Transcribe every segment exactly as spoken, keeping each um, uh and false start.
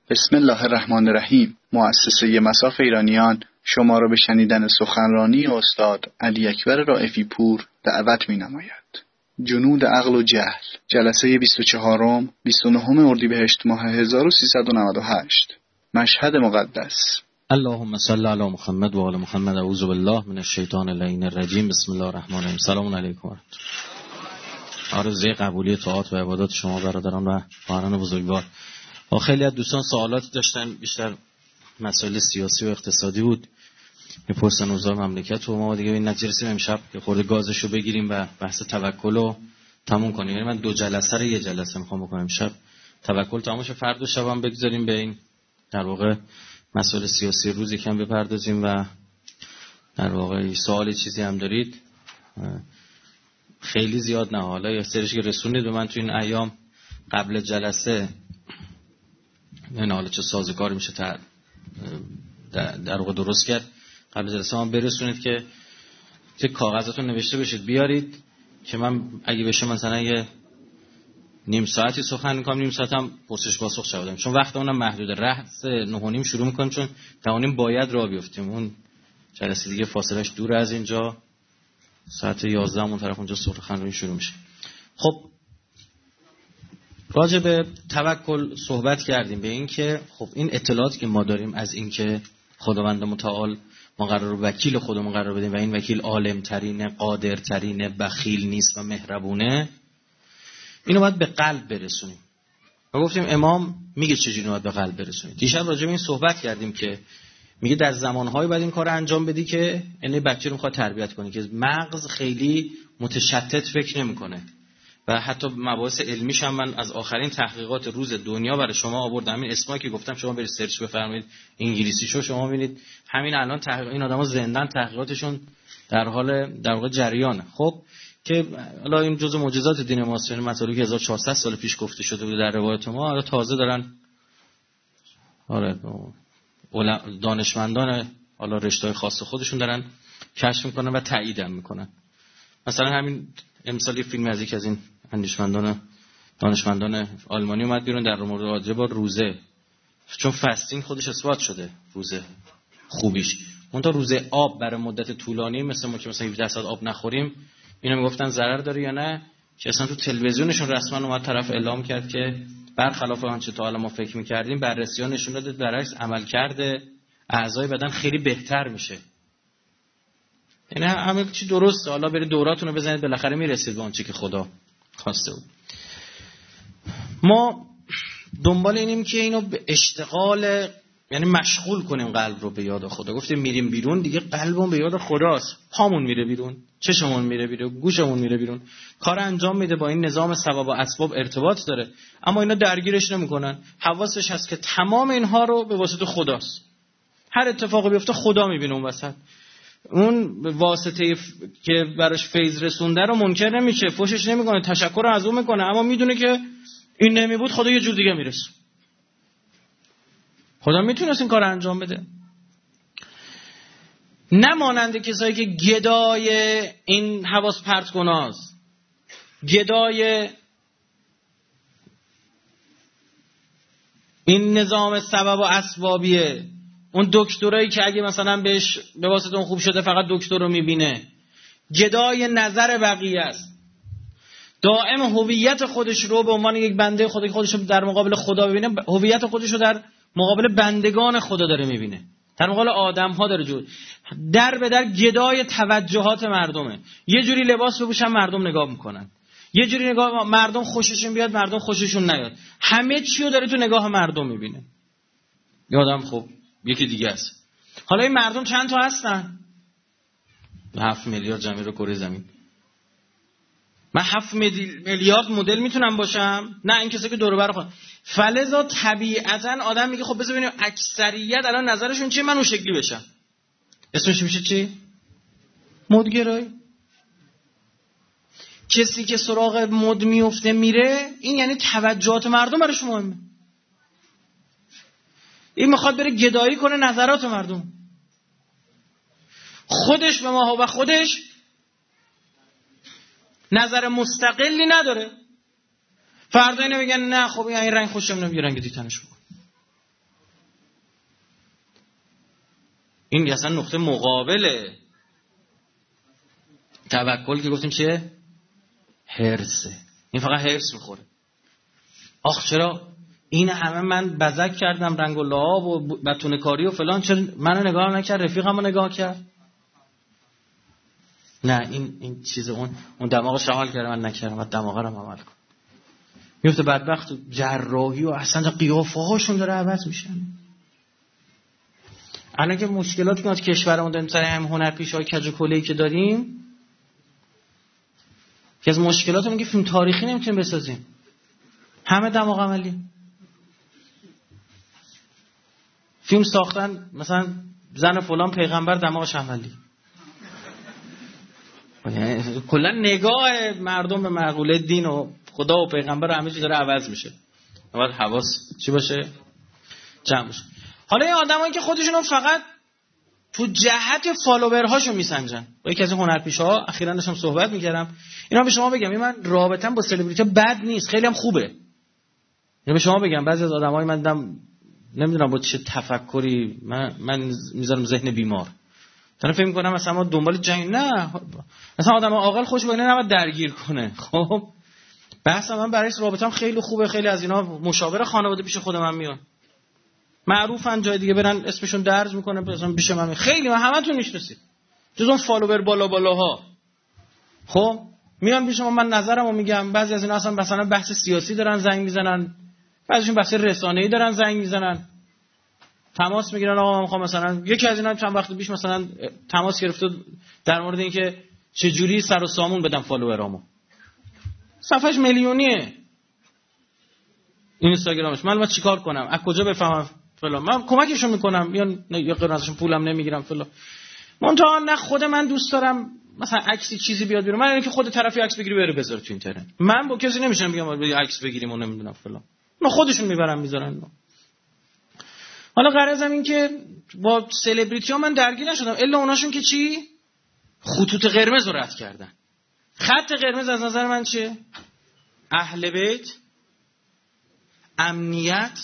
بسم الله الرحمن الرحیم. مؤسسه مصاف ایرانیان شما را به شنیدن سخنرانی استاد علی اکبر رائفی پور دعوت می‌نماید. جنود عقل و جهل، جلسه بیست و چهارم بیست و نهم اردیبهشت ماه هزار و سیصد و نود و هشت. مشهد مقدس. اللهم صل علی محمد و آل محمد. اعوذ بالله من الشیطان اللعین الرجیم. بسم الله الرحمن الرحیم. سلام علیکم. آرزوی قبولی طاعات و عبادات شما برادران و خواهران بزرگوار. و خیلی از دوستان سوالاتی داشتن، بیشتر مسائل سیاسی و اقتصادی بود. میپرسن اوضاع مملکت و ما دیگه این نتیجه رسیدیم امشب که خورده گازشو بگیریم و بحث توکل رو تموم کنیم. یعنی من دو جلسه رو یه جلسه میخوام بکنم. امشب توکل تموم شه، فردا شب هم بگذاریم به این در واقع مسائل سیاسی روز یکم بپردازیم و در واقع سوالی چیزی هم دارید خیلی زیاد نه، حالا یه سریش که رسونید به من تو این ایام قبل جلسه، نه حالا چه سازگار میشه تر در واقع درست کرد. قبل جلسه هم برسونید که چه کاغذاتون نوشته بشید بیارید که من اگه بشه مثلا یه نیم ساعتی سخن میکنم، نیم ساعت هم پرسش پاسخ شدم، چون وقت اونم محدوده. رأس نه و نیم شروع میکنیم چون ده و نیم باید راه بیفتیم. اون جلسه دیگه فاصلش دور از اینجا، ساعت یازده اون طرف اونجا سخنرانی شروع میشه. خب راجع به توکل صحبت کردیم، به این که خب این اطلاعاتی که ما داریم از این که خداوند متعال ما قرار وکیل خودمون قرار بدیم و این وکیل عالم ترینه، قادر ترینه، بخیل نیست و مهربونه، اینو باید به قلب برسونیم. و گفتیم امام میگه چجوری باید به قلب برسونیم. دیشب راجع به این صحبت کردیم که میگه در زمانهایی باید این کار انجام بدی که یعنی بچه رو میخواد تربیت کنی که مغز خیلی متشتت فکر نمیکنه. و حتی مباحث علمیش هم من از آخرین تحقیقات روز دنیا برای شما آوردم. این اسمایی که گفتم شما برید سرچ بفرمایید انگلیسیشو، شما ببینید همین الان تحقیق این آدما زندن، تحقیقاتشون در حال در واقع جریانه. خب که حالا این جزء معجزات دین ماست، یعنی مطالبی که هزار و چهارصد سال پیش گفته شده بود در روایت ما، حالا تازه دارن آره دانشمندان حالا رشته‌های خاص خودشون دارن کشف میکنن و تایید هم میکنن. مثلا همین امسال فیلم از یک از این اندیشمندان دانشمندان آلمانی اومد بیرون در مورد راجع با روزه، چون فاستینگ خودش اثبات شده روزه خوبیش. اون تا روزه آب برای مدت طولانی مثل ما که مثلا هفده ساعت آب نخوریم، اینا میگفتن ضرر داره یا نه، که اصلا تو تلویزیونشون رسما اومد طرف اعلام کرد که برخلاف آنچه تا حالا ما فکر می‌کردیم، بررسی‌ها نشون داده برعکس عملکرد اعضای بدن خیلی بهتر میشه. یعنی همه چی درسته. حالا برید دوراتون رو بزنید، بالاخره میرسید به اون چیزی که خدا خواسته بود. ما دنبال اینیم که اینو به اشتغال، یعنی مشغول کنیم قلب رو به یاد خدا. گفتیم میریم بیرون دیگه قلبمون به یاد خداست. پامون میره بیرون، چشممون میره بیرون، گوشمون میره بیرون، کار انجام میده، با این نظام سبب و اسباب ارتباط داره، اما اینا درگیرش نمیکنن. حواسش هست که تمام اینها رو به واسطه خداست. هر اتفاقی بیفته خدا میبینه اون وسط. اون واسطه که براش فیض رسونده رو منکر نمیشه، فوشش نمیکنه، تشکر رو از اون میکنه، اما میدونه که این نمیبود خدا یه جور دیگه میرسه. خدا میتونست این کار رو انجام بده. نماننده کسایی که گدای این حواس پرت کناست، گدای این نظام سبب و اسبابیه، اون دکترایی که اگه مثلا بهش به واسطه اون خوب شده فقط دکتر رو میبینه، گدای نظر بقیه است، دائم هویت خودش رو به عنوان یک بنده خدا که خودش رو در مقابل خدا ببینه، هویت خودش رو در مقابل بندگان خدا داره میبینه، در مقابل آدم ها داره جور در به در گدای توجهات مردمه. یه جوری لباس بپوشن مردم نگاه میکنن، یه جوری نگاه مردم خوششون بیاد مردم خوششون نیاد، همه چی رو داره تو نگاه مردم میبینه. یادم خب یکی دیگه است. حالا این مردم چند تا هستن؟ هفت میلیارد جمعی رو کره زمین. من هفت میلیارد مدل میتونم باشم؟ نه، این کسی که دور و بر خود. فلذا طبیعتا آدم میگه خب بذار ببینیم اکثریت الان نظرشون چیه، من اون شکلی بشم. اسمش میشه چی؟ مدگرایی. کسی که سراغ مد میفته میره، این یعنی توجهات مردم برای شما مهمه. این میخواد بره گدایی کنه نظرات مردم، خودش به ما و خودش نظر مستقلی نداره. فردا اینو میگن نه خب این رنگ خوشم نمیاد، رنگ دیتنش بکن. این اصلا نقطه مقابل توکل که گفتیم چیه؟ حرصه. این فقط حرص میخوره. آخ چرا این همه من بزک کردم رنگ و لعاب و بتونه کاری و فلان، چرا منو نگاه نکرد، رفیقمو نگاه کرد؟ نه این این چیز اون اون دماغش حال کرده، من نکردم، بعد دماغ رو عمل کن. میفته بدبخت جراحی و اصلا قیافه هاشون داره عوض میشه. الان که مشکلاتی که کشورمون داریم سر هم هنرپیشه‌های کج و کله‌ای که داریم، که از مشکلاتمون که فیلم تاریخی نمیتونیم بسازیم، همه دماغ عملی. فیلم ساختن مثلا زن فلان پیغمبر دماغش عملی. کلا نگاه مردم به مقوله دین و خدا و پیغمبر همه چیز داره عوض میشه. باید حواس چی باشه؟ جمع باشه. حالا این آدمایی که خودشون فقط تو جهت فالوورهاشو میسنجن، با یکی از هنرپیشه‌ها اخیراً داشتم صحبت میکردم، اینا به شما بگم این من رابطم با سلبریتی بد نیست، خیلی هم خوبه. اینا به شما بگم بعضی از آدمای من دیدم نمیدونم با چه تفکری من من میذارم ذهن بیمار. دارم فکر می‌کنم مثلا ما دنبال جنگ، نه مثلا آدم عاقل خوش با اینا نباید درگیر کنه. خب بحث من برای رابطم خیلی خوبه، خیلی از اینا مشاور خانواده پیش خود من میان، معروفن، جای دیگه برن اسمشون درج میکنه مثلا پیش من، خیلی من همتون میشناسید جز اون فالوور بالا بالاها. خب میان پیش من نظرمو میگم، بعضی از اینا اصلا مثلا بحث سیاسی دارن زنگ میزنن، بعضیشون بحث رسانه‌ای دارن زنگ میزنن، تماس میگیرن آقا من میخوام مثلا، یکی از اینا چند وقت پیش مثلا تماس گرفته در مورد اینکه چه جوری سر و سامون بدم فالوورامو، صفحش میلیونیه اینستاگرامش، من من چیکار کنم، از کجا بفهمم فلان، من کمکشون میکنم یا یا غیر ازشون پولم نمیگیرم فلان. منتها نه خود من دوست دارم مثلا عکسی چیزی بیاد بیرون، من اینکه خود طرفی عکس بگیری بره بذاره تو اینترنت، من با کسی نمیشم بگم بیا عکس بگیریم و نمیدونم فلان، نه خودشون میبرن میذارن. حالا غرضم این که با سلبریتی ها من درگیر نشدم الا اوناشون که چی خطوط قرمز رو رد کردن. خط قرمز از نظر من چیه؟ اهل بیت، امنیت،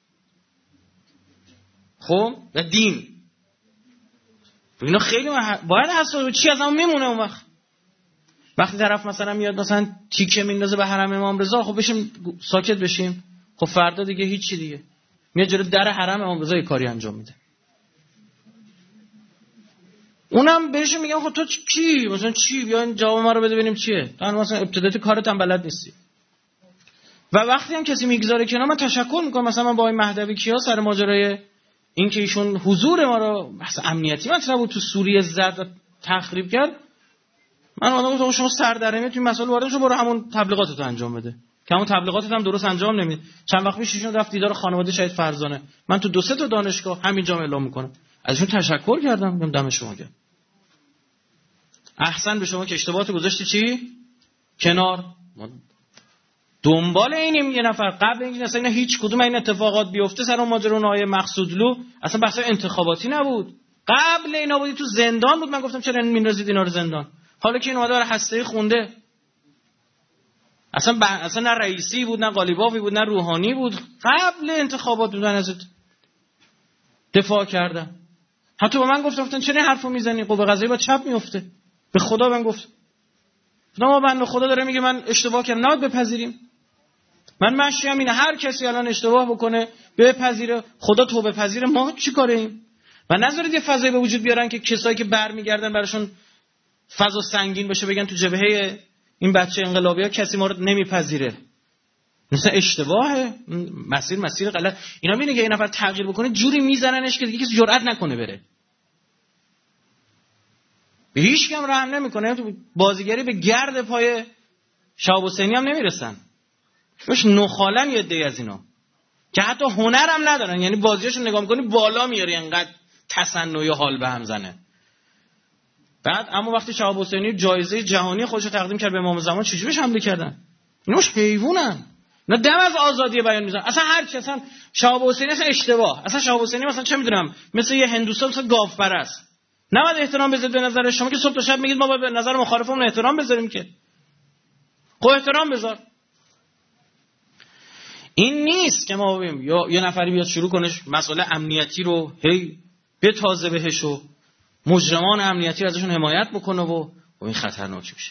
خب و دین. اینا خیلی باید حساب چی از اون میمونه. اون وقت وقتی طرف مثلا میاد مثلا تیکه میندازه به حرم امام رضا، خب بشیم ساکت بشیم، خب فردا دیگه هیچی دیگه میاد جلو در حرم امام رضا کاری انجام میده، اونم بهش میگم خب تو کی مثلا چی، بیا این جواب ما رو بده ببینیم چیه، تو مثلا ابتدایی کارت هم بلد نیستی. و وقتی هم کسی میگذاره کنار من تشکر میکنم، مثلا من با این مهدوی کیا سر ماجرای این که ایشون حضور ما رو بحث امنیتی مطرح بود تو سوریه زد و تخریب کرد، من آدم گفتم شما سردرمی تو این مسائل وارد شو، برو همون تبلیغاتتو انجام بده که همون تبلیغاتت هم درست انجام نمیده. چند وقت پیش ایشون رفت دیدار خانواده شهید فرزانه، من تو دو سه تا دانشگاه همینجا اعلام میکنم، ازشون تشکر کردم، میگم دم شما گرم، احسن به شما که اشتباهات گذاشتی چی کنار. ما دنبال اینیم یه نفر قبل اینکه اصلا اینا هیچ کدوم این اتفاقات بیفته سر اون ماجرا اون آیه مقصودلو اصلا بحث انتخاباتی نبود، قبل اینا بودی تو زندان بود، من گفتم چرا میندازید اینا رو زندان، حالا که این اومده برای هسته خونده، اصلا ب... اصلا نه رئیسی بود نه قالیبافی بود نه روحانی بود، قبل انتخابات بودن ازت دفاع کردن. حتی با من گفتن چرا این حرفو میزنی، قوه قضاییه با چپ میفته، به خدا من گفت ما بنده خدا داره میگه من اشتباه کردم، نباید بپذیریم. من مشیم اینه هر کسی الان اشتباه بکنه بپذیره، خدا توبه پذیره، ما چی کاریم؟ و نذارید یه فضایی به وجود بیارن که کسایی که برمیگردن براشون فضا سنگین بشه، بگن تو جبهه این بچه انقلابی‌ها کسی ما رو نمیپذیره، مثلا اشتباهه، مسیر مسیر غلط. اینا میگن یه نفر تغییر بکنه جوری میزننش که دیگه کسی جرئت نکنه بره، به هیچ کم رحم نمیکنه. بازیگری به گرد پای شهاب حسینی هم نمیرسن، مش نخالن یه عده از اینا که حتی هنر هم ندارن، یعنی بازیاشون نگاه میکنی بالا میاری انقدر تصنعی حال به هم زنه. بعد اما وقتی شهاب حسینی جایزه جهانی خودش رو تقدیم کرد به امام زمان چجوریش حمله کردن؟ ایناش حیوانن، نه دم از آزادی بیان میزنن. اصلا هر کی اصلا شهاب حسینی اصلا اشتباه، اصلا شهاب حسینی مثلا چه میدونم مثل یه هندوستان مثل گاو پرست، نباید احترام بذارید به نظر شما که صبح تا شب میگید ما باید به نظر مخالفمون احترام بذاریم، که خب احترام بذار. این نیست که ما ببینیم یا یه نفری بیاد شروع کنه مسئله امنیتی رو هی به تازه بهش و مجرمان امنیتی ازشون حمایت بکنه و این خطرناک میشه.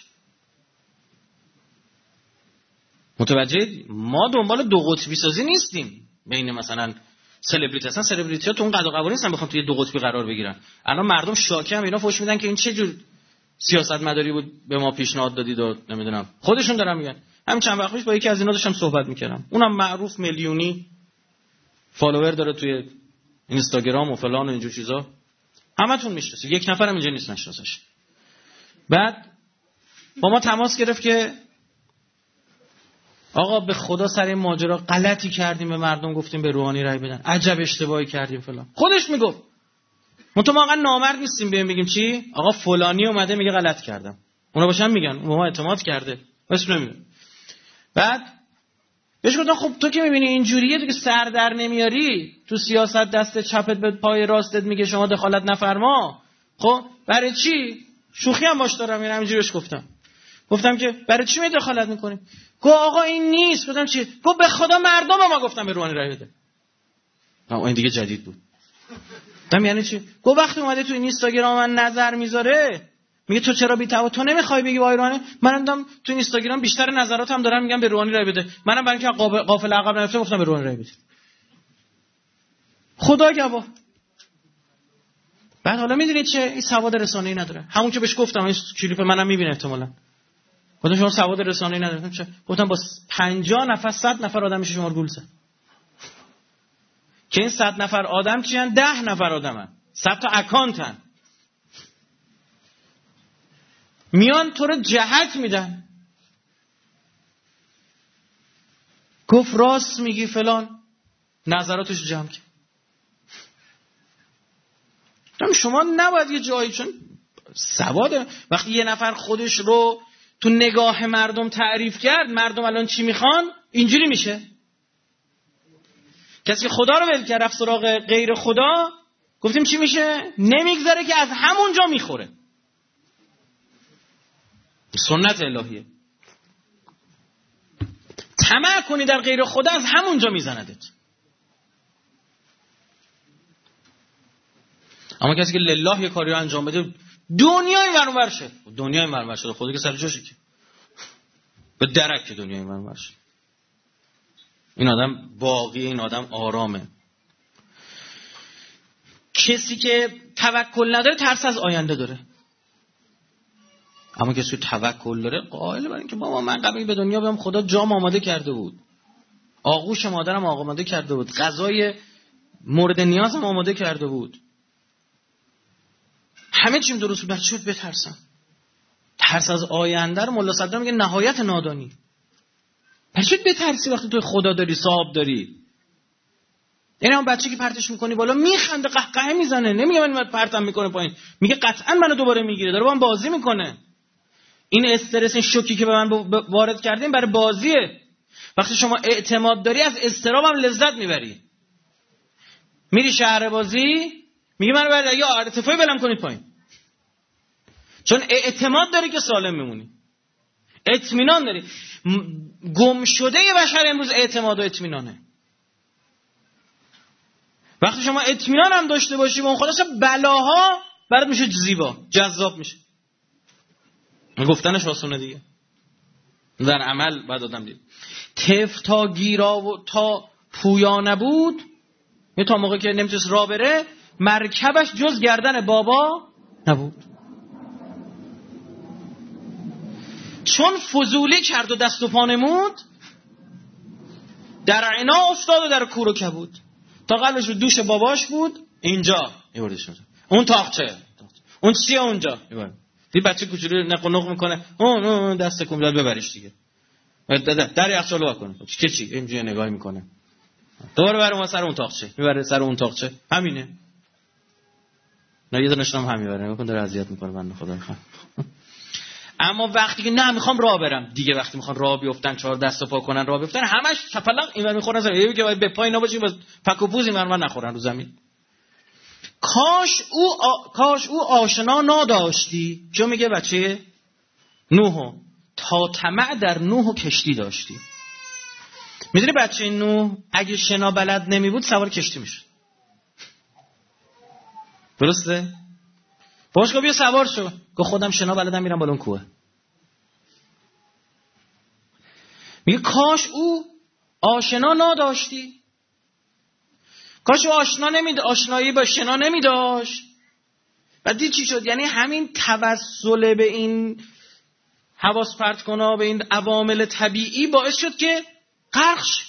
متوجه؟ ما دنبال دو قطبی سازی نیستیم بین مثلا سلبریتی. اصلا سلبریتی ها تو اون قد و قواره نیستن بخوام توی دو قطبی قرار بگیرن. الان مردم شاکی هم اینا فوش میدن که این چه جور سیاستمداری بود به ما پیشنهاد دادید و نمیدونم. خودشون دارن میگن. همین چند وقت پیش با یکی از اینا داشتم صحبت میکردم. اونم معروف میلیونی فالوور داره توی اینستاگرام و فلان و اینجور چیزا. همتون میشناسید. یک نفرم اینجا نیست نشناسش. بعد با ما تماس گرفت که آقا به خدا سر این ماجرا غلطی کردیم، به مردم گفتیم به روحانی رای بدن، عجب اشتباهی کردیم فلان. خودش میگفت. ما تو واقعا نامرد نیستیم بیایم بگیم چی؟ آقا فلانی اومده میگه غلط کردم. اونا باشن میگن ما اعتماد کرده. بس نمیگه. بعد بهش گفتم خب تو که میبینی اینجوریه دیگه سر در نمیاری، تو سیاست دست چپت به پای راستت میگه شما دخالت نفرما. خب برای چی؟ شوخی هم باش دارم، یعنی همینجوری بهش گفتم. گفتم که برای چی می دخالت میکنی؟ گفت آقا این نیست. گفتم چی؟ گفت به خدا مردم ما گفتم به روحانی رای بده. آ این دیگه جدید بود. گفتم یعنی چی؟ گفت وقتی اومده تو اینستاگرام من نظر میذاره میگه تو چرا بی تو تو نمیخوای بگی وای روحانی؟ منم دارم تو اینستاگرام بیشتر نظراتم دارم میگم به روحانی رای بده. منم برای اینکه قافل عقب نرفته گفتم به روحانی رای بده. خدا گواه. بعد حالا میدونید چه؟ این سواد رسانه‌ای نداره. همون که بهش گفتم این کلیپ منم میبینه احتمالاً. گفتم شما سواد رسانه‌ای ندارید. چه؟ گفتم با پنجاه نفر صد نفر آدم میشه شما رو گول زد. که این صد نفر آدم چیان؟ ده نفر آدمن. صد تا اکانتن. میان تو رو جهت میدن. گفت راست میگی فلان. نظراتش جمع کرد. شما نباید یه جایی، چون سواده وقتی یه نفر خودش رو تو نگاه مردم تعریف کرد، مردم الان چی میخوان؟ اینجوری میشه. کسی که خدا رو ول کرد رفت سراغ غیر خدا، گفتیم چی میشه؟ نمیگذره که از همونجا میخوره. سنت الهیه. طمع کنی در غیر خدا از همونجا میزندت. اما کسی که لله یه کاری رو انجام بده دنیای منور شه. دنیای منور شده خدا که سر جاشه که به درک که دنیای منور شه. این آدم باقی، این آدم آرامه. کسی که توکل نداره ترس از آینده داره. اما کسی که توکل داره قائل بر اینکه بابا من قبل به دنیا بیام خدا جام آماده کرده بود، آغوش مادرم آماده کرده بود، غذای مورد نیازم آماده کرده بود، همه چیم درست بود. بچه بود بترسم. ترس از آینده رو ملا صدرا میگه نهایت نادانی. بچه بود بترسی وقتی توی خدا داری، صاحب داری. یعنی اون بچه که پرتش میکنی بالا میخنده، قهقه میزنه، نمیگه من پرتم میکنه پایین، میگه قطعا منو دوباره میگیره، داره با من بازی میکنه. این استرس، این شوکی که به من وارد کردین برای بازیه. وقتی شما اعتماد داری از اضطراب هم لذت میبری. میری شهر بازی میگه منو بعد اگه ارتفاعی بلند کنید پایین، چون اعتماد داری که سالم میمونی، اطمینان داری. گم شده بشر امروز اعتماد و اطمینانه. وقتی شما اطمینان هم داشته باشی به اون خدا، بلاها برات میشه زیبا، جذاب میشه. گفتنش آسونه دیگه، در عمل بعد آدم دید. طفل تا گیرا و تا پویا نبود، یه تا موقع که نمیتونست راه بره، مرکبش جز گردن بابا نبود. چون فضولی کرد و دست و پا نمود، در عنا افتاد و در کور و کبود. تا قلبش رو دوش باباش بود، اینجا یه شد. اون تاقچه، اون چیه اونجا؟ دی بچه کوچولو نق و نق میکنه، اون اون دست کن بیاد ببریش دیگه. در یخچال وا کنه. چی چی اینجوری نگاه میکنه. دوباره برام اون سر اون تاقچه، میبره سر اون تاقچه. همینه. نه یه دونش هم همین میبره. میگه داره اذیت میکنه بنده خدا میخوام. اما وقتی که نه میخوام راه برم دیگه، وقتی میخوان راه بیفتن، چهار دست و پا کنن راه بیفتن، همش چپلق اینور میخورن زمین. یه که به پای نباشیم باز پک و پوز اینور نخورن رو زمین. کاش او آ... کاش او آشنا نداشتی. چون میگه بچه نوح تا طمع در نوح و کشتی داشتی. میدونی بچه نوح اگه شنا بلد نمی بود سوار کشتی میشد. درسته؟ باش بیا سوار شو. گفت خودم شنا بلدم میرم بالا اون کوه. میگه کاش او آشنا نداشتی. کاش او آشنا نمی آشنایی با شنا نمی داشت. بعد دید چی شد؟ یعنی همین توسل به این حواس پرت کنا، به این عوامل طبیعی باعث شد که غرق شه.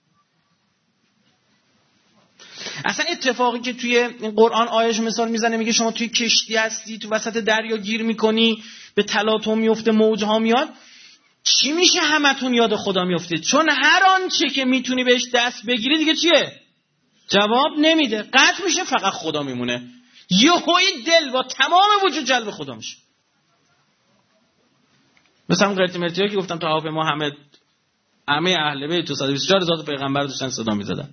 اصلا اتفاقی که توی این قرآن آیش مثال میزنه، میگه شما توی کشتی هستی، تو وسط دریا گیر میکنی، به تلاطم میفته، موجها میاد، چی میشه همتون یاد خدا میفتید؟ چون هر آنچه که میتونی بهش دست بگیری دیگه چیه؟ جواب نمیده، قطع میشه، فقط خدا میمونه. یهویی دل با تمام وجود جلب خدا میشه. مثلا اون قرتی مرتی‌ها که گفتم تو هواپیما همه همه اهل بیت تو صد و بیست و چهار ذات پیغمبر داشتن صدا میزدن.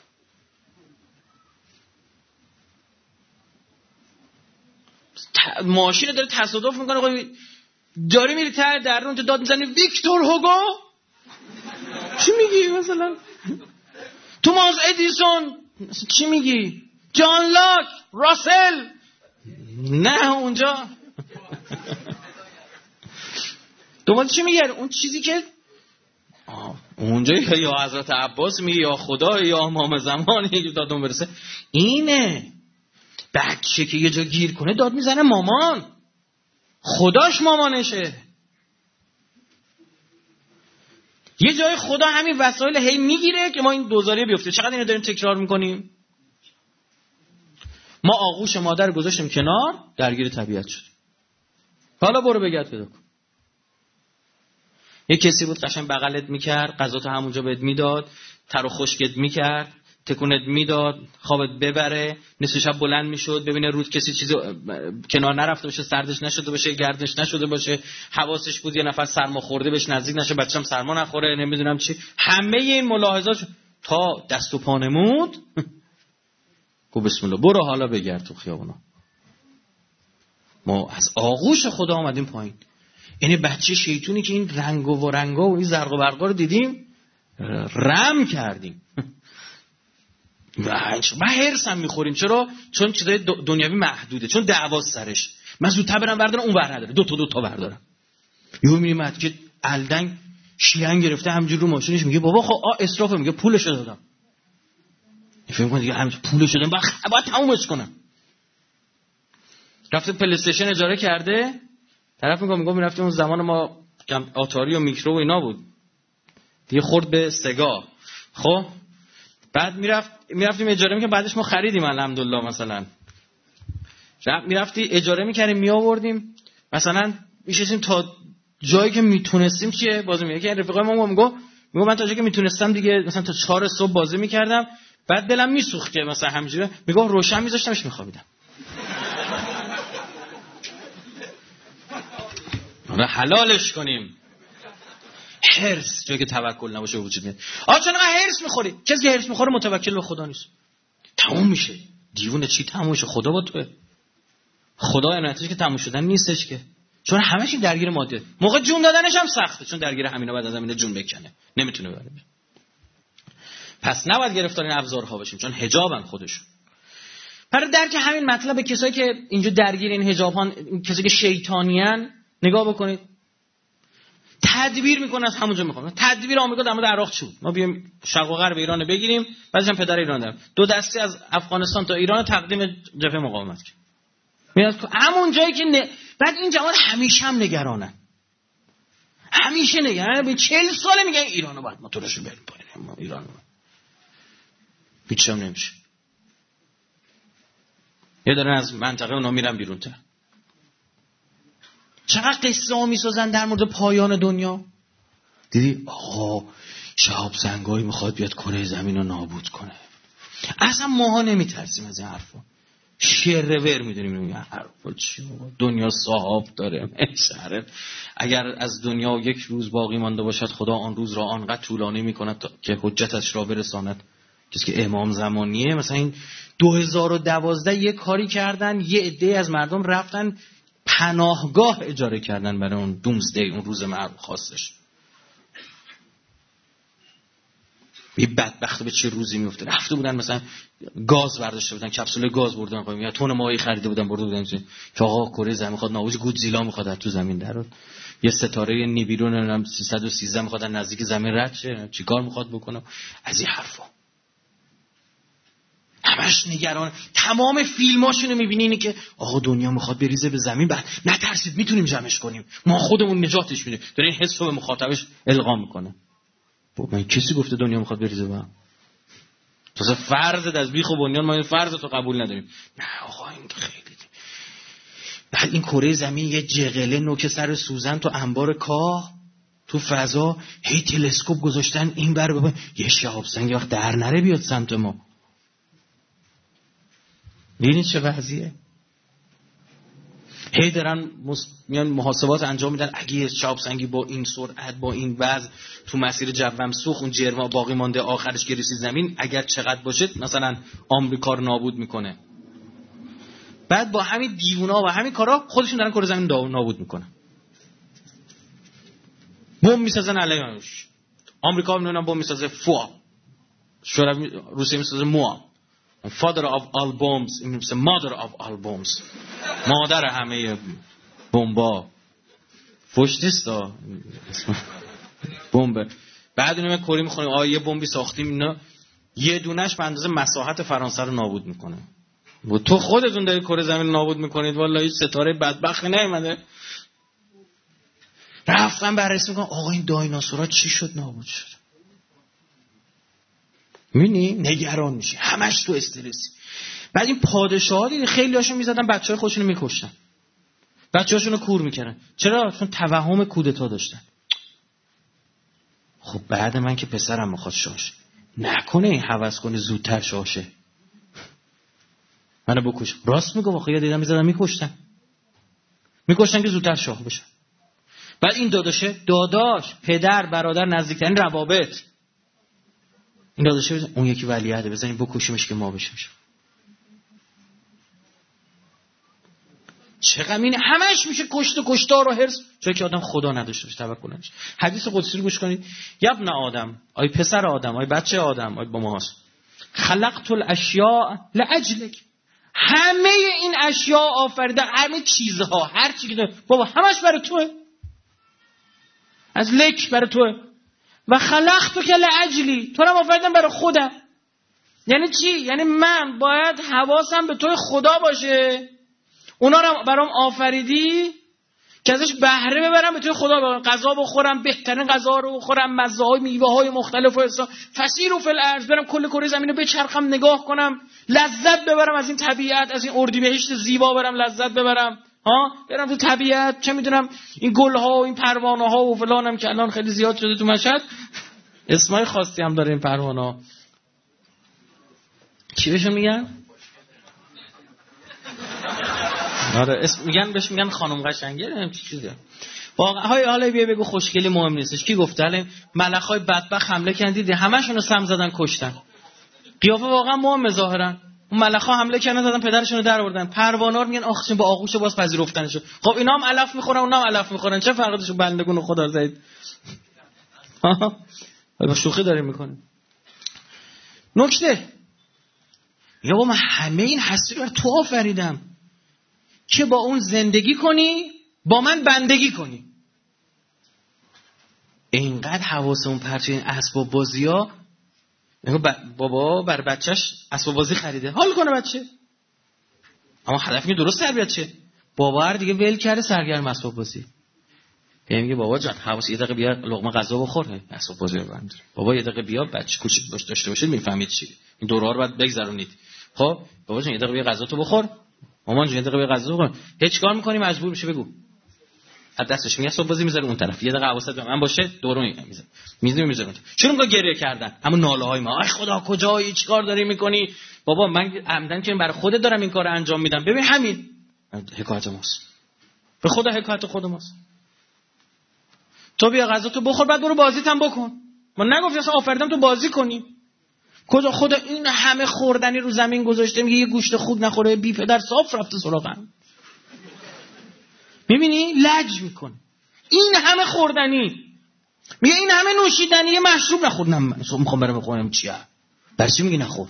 ماشین داره تصادف میکنه، آقا داری میری ته در رو داد میزنی ویکتور هوگو، چی میگی؟ مثلا توماس ادیسون، چی میگی؟ جان لاک، راسل، نه اونجا دنبال چی میگه؟ اون چیزی که اونجا یا حضرت عباس میگه یا خدا یا امام زمان یه دادون برسه. اینه بچه که یه جا گیر کنه داد میزنه مامان، خداش مامانشه. یه جای خدا همین وسایل هی میگیره که ما این دوزاریه بیفته. چقدر اینو داریم تکرار میکنیم. ما آغوش مادر گذاشتیم کنار، درگیر طبیعت شد. حالا برو بگرد پیدا کن. یه کسی بود قشنگ بغلت میکرد، غذا تو همونجا بهت میداد، تر و خشکت میکرد، تکونت میداد، خوابت ببره، نصف شب بلند میشد ببینه رود کسی چیزی کنار نرفته باشه، سردش نشده باشه، گردش نشده باشه، حواسش بود یه نفر سرما خورده بهش نزدیک نشه، بچه‌م سرما نخوره، نمیدونم چی. همه این ملاحظات تا دست و پا نمود گو بسم الله برو حالا بگرد تو خیابونا. ما از آغوش خدا آمدیم پایین. یعنی بچه شیطونی که این رنگ و رنگا و این زرق و برقا رو دیدیم رم کردیم و هرس هم میخوریم. چرا؟ چون چیزای دنیوی محدوده، چون دعواست سرش. من زودتر برم بردارم، اون ور نداره، دو تا دو تا بردارم. یهو میبینیم که الدنگ شیلنگ گرفته همینجور رو ماشینش، میگه بابا خب آ اسرافه، میگه پولشو دادم. فکر می‌کنه دیگه همین پولشو دادم بعد باید تمومش کنم. رفته پلی استیشن اجاره کرده، طرف میگه میگه میرفتیم اون زمان ما آتاری و میکرو و اینا بود دیگه، خورد به سگا. خب بعد میرفت میرفتیم اجاره میکنیم، بعدش ما خریدیم الحمدلله. مثلا میرفتی اجاره میکردیم میآوردیم، مثلا میشستیم تا جایی که میتونستیم چیه بازی میکردیم. که رفیقای ما میگه میگه من تا جایی که میتونستم دیگه مثلا تا چهار صبح بازی میکردم، بعد دلم میسوخت که مثلا همینجوری میگه روشن میذاشتمش میخوابیدم. و حلالش کنیم. هرس جایی که توکل نباشه وجود میاد. آ چون انقدر هرس میخوری؟ کسی که هرس میخوره متوکل به خدا نیست. تموم میشه. دیوونه چی تموم میشه؟ خدا با توئه. خدا عنایتش که تموم شدن نیستش که. چون همه‌ش درگیر ماده. موقع جون دادنش هم سخته، چون درگیر همینا بعد از همین جون بکنه. نمیتونه ببره. پس نباید گرفتار این ابزارها باشیم، چون حجابن خودشون. برای درک همین مطلب کسایی که اینجا درگیر این حجابان، کسایی که شیطانیان، نگاه بکنید. تدبیر میکنه از همونجا میخوام. تدبیر آمریکا در مورد عراق چی بود؟ ما بیایم شرق و غرب ایران بگیریم، بعدش هم پدر ایران دارم. دو دسته از افغانستان تا ایران تقدیم جبهه مقاومت کرد. میاد همون جایی که ن... بعد این جوان همیشه هم نگرانن. همیشه نگرانن. به چهل سال میگن ایرانو باید موتورشو بریم پایین. ما ایرانو هیچ هم نمیشه. یه دارن از منطقه اونا میرن بیرون تر. چقدر قصه ها میسازن در مورد پایان دنیا. دیدی آقا شهاب زنگایی میخواد بیاد کره زمین رو نابود کنه. اصلا ماها نمیترسیم از این حرفا. شرور میدونیم این حرفا چی؟ دنیا صاحب داره. شهر اگر از دنیا یک روز باقی مانده باشد، خدا آن روز را آنقدر طولانی میکند تا که حجتش را برساند. کسی که امام زمانیه. مثلا این دو هزار و دوازده یه کاری کردن، یه عده از مردم رفتن پناهگاه اجاره کردن برای اون دومزدی، اون روز معروف خاصش. بی بدبخت به چه روزی میفته. رفته بودن مثلا گاز برداشته بودن، کپسول گاز بردن پایین، یا تون ماهی خریده بودن برده بودن که آقا کره زمین میخواد نابود، گودزیلا میخواد تو زمین درات، یه ستاره نیبیرو نمیدونم سیصد و سیزده میخواد نزدیک زمین رد شه، چیکار میخواد بکنه؟ از این حرفا همش نگران. تمام فیلماشونو میبینی اینه که آقا دنیا میخواد بریزه به زمین، بعد نترسید میتونیم جمعش کنیم، ما خودمون نجاتش میدیم. داره این حسو به مخاطبش القا میکنه. بابا من کسی گفته دنیا میخواد بریزه به هم؟ تو فرضت از بیخ و بنیان ما این فرض تو قبول نداریم. نه آقا این خیلی دی. بعد این کره زمین یه جغله نوک سر سوزن تو انبار کاه تو فضا، هی تلسکوپ گذاشتن این بر ببین یه شهاب سنگ وقت در نره بیاد سمت ما. ببینید چه وضعیه. هی دارن مس... میان محاسبات انجام میدن اگه شهاب سنگی با این سرعت با این وزن تو مسیر جوم سوخت، اون جرما باقی مانده آخرش که رسید زمین اگر چقدر باشه مثلا آمریکا رو نابود میکنه. بعد با همین دیوونا و همین کارا خودشون دارن کره زمین نابود میکنن. بمب میسازن علیهش. آمریکا میدونن بمب میسازه فوا. شوروی روسیه میسازه موا. father of all bombs این میشه mother of all bombs. مادر همه بمبا. فوش نیستا بمب. بعد اینو کره میخونیم آ یه بمبی ساختیم اینا یه دونش به اندازه مساحت فرانسه رو نابود میکنه. و تو خودتون داری کره زمین نابود میکنید. والله هیچ ستاره بدبختی نیومده. رفتن بررسی میکنن آقا این دایناسورها چی شد نابود شد. می‌بینی نگران میشی، همش تو استرسی. بعد این پادشاها دیدی خیلی هاشون میزدن بچهای خودشونو میکشتن، بچه‌هاشونو کور میکردن. چرا؟ چون توهم کودتا داشتن. خب بعد من که پسرم میخواد شاش نکنه این هوس کنه زودتر شاشه منو بکش. راست میگم آخه دیدم میزدن میکشتن میکشتن که زودتر شاه بشن. بعد این داداشه داداش پدر برادر نزدیکترین روابط این داداشه بزن. اون یکی ولیعهده بزنیم بکشیمش که ما بشیم. چقدر این همش میشه کشت و کشتار و حرص، چون که آدم خدا نداشته باشه توکل نشه. حدیث قدسی رو گوش کنید. یبن آدم، آی پسر آدم، آی بچه آدم، آی با ماست خلقت الاشیاء لاجلک. همه این اشیاء آفریدم، همه چیزها هر چی که داره بابا همش برای توئه، از لک برای توئه. و خلقتک لاجلی، تو رو آفریدم برای خودم. یعنی چی؟ یعنی من باید حواسم به توی خدا باشه، اونا رو برام آفریدی که ازش بهره ببرم، به توی خدا ببرم، غذا بخورم، بهترین غذا رو بخورم، مزه های میوه های مختلف و حسا فسیر و فی الارض، برم کل کره زمین رو بچرخم نگاه کنم، لذت ببرم از این طبیعت، از این اردیبهشت زیبا برم لذت ببرم. ها برم تو طبیعت، چه میدونم این گل ها و این پروانه ها و فلانم که الان خیلی زیاد شده تو مشهد، اسمای خاصی هم داره این پروانه ها. چی بهشون میگن؟ آره اسم میگن بهش میگن خانم قشنگه، نمیدونم چی چیزی. واقعا های حالا بیا بگو خوشگلی مهم نیستش. کی گفته الان ملخای بدبخت حمله کردن دیدی همشون رو سم زدن کشتن. قیافه واقعا مهمه ظاهرا. اون ملخا حمله کردن زدن پدرشون رو در آوردن. پروانار میگن آخشون با آغوش باز پذیرفتنشو. خب اینا هم علف میخورن اونها هم علف میخورن، چه فرقشون بندگون خدا زید. ها با شوخی داریم میکنیم. نکته یا من همه این هستی رو تو آفریدم که با اون زندگی کنی، با من بندگی کنی. اینقدر حواسمون پرت این اسباب بازی‌ها. بابا بر بچهش اسباب بازی خریده، حال کنه بچه، اما هدف اینه درست تربیت شه. بابا هر دیگه ول کرده سرگرم اسباب بازی. میگه بابا جان حواس یه دقیقه بیا لقمه غذا بخور، اسباب بازی رو بند. بابا یه دقیقه بیا بچه کوچیک باش داشته باشید میفهمید چی این دوره‌ها رو بعد بگذرونید. خب بابا جان یه دقیقه بیا غذا تو بخور، مامان جون یه دقیقه بیا غذا بخور. هیچ کار می‌کنی مجبور میشه بگو. از دستش میگه اسباب بازی میذاره اون طرف، یه دقیقه حواست به من باشه دورو میذاره میذاره میذاره شروع می‌کنه گریه کردن، همون ناله‌های ما آی خدا کجایی چیکار داری می‌کنی؟ بابا من عمدن که برای خودت دارم این کارو انجام میدم. ببین همین حکایت ماست، به خدا حکایت خود ماست. تو بیا غذا تو بخور بعد برو بازیت هم بکن. من نگفتم اصلا آفریدم تو بازی کنی. کجا خدا این همه خوردنی رو زمین گذاشته میگه یه گوشت خوب نخوره بی پدر صاف رفته سراغم. میبینی لج میکنه این همه خوردنی میگه این همه نوشیدنی مشروب نخوردم، میخوام برم بخورم چیه؟ برای چی میگی نخور؟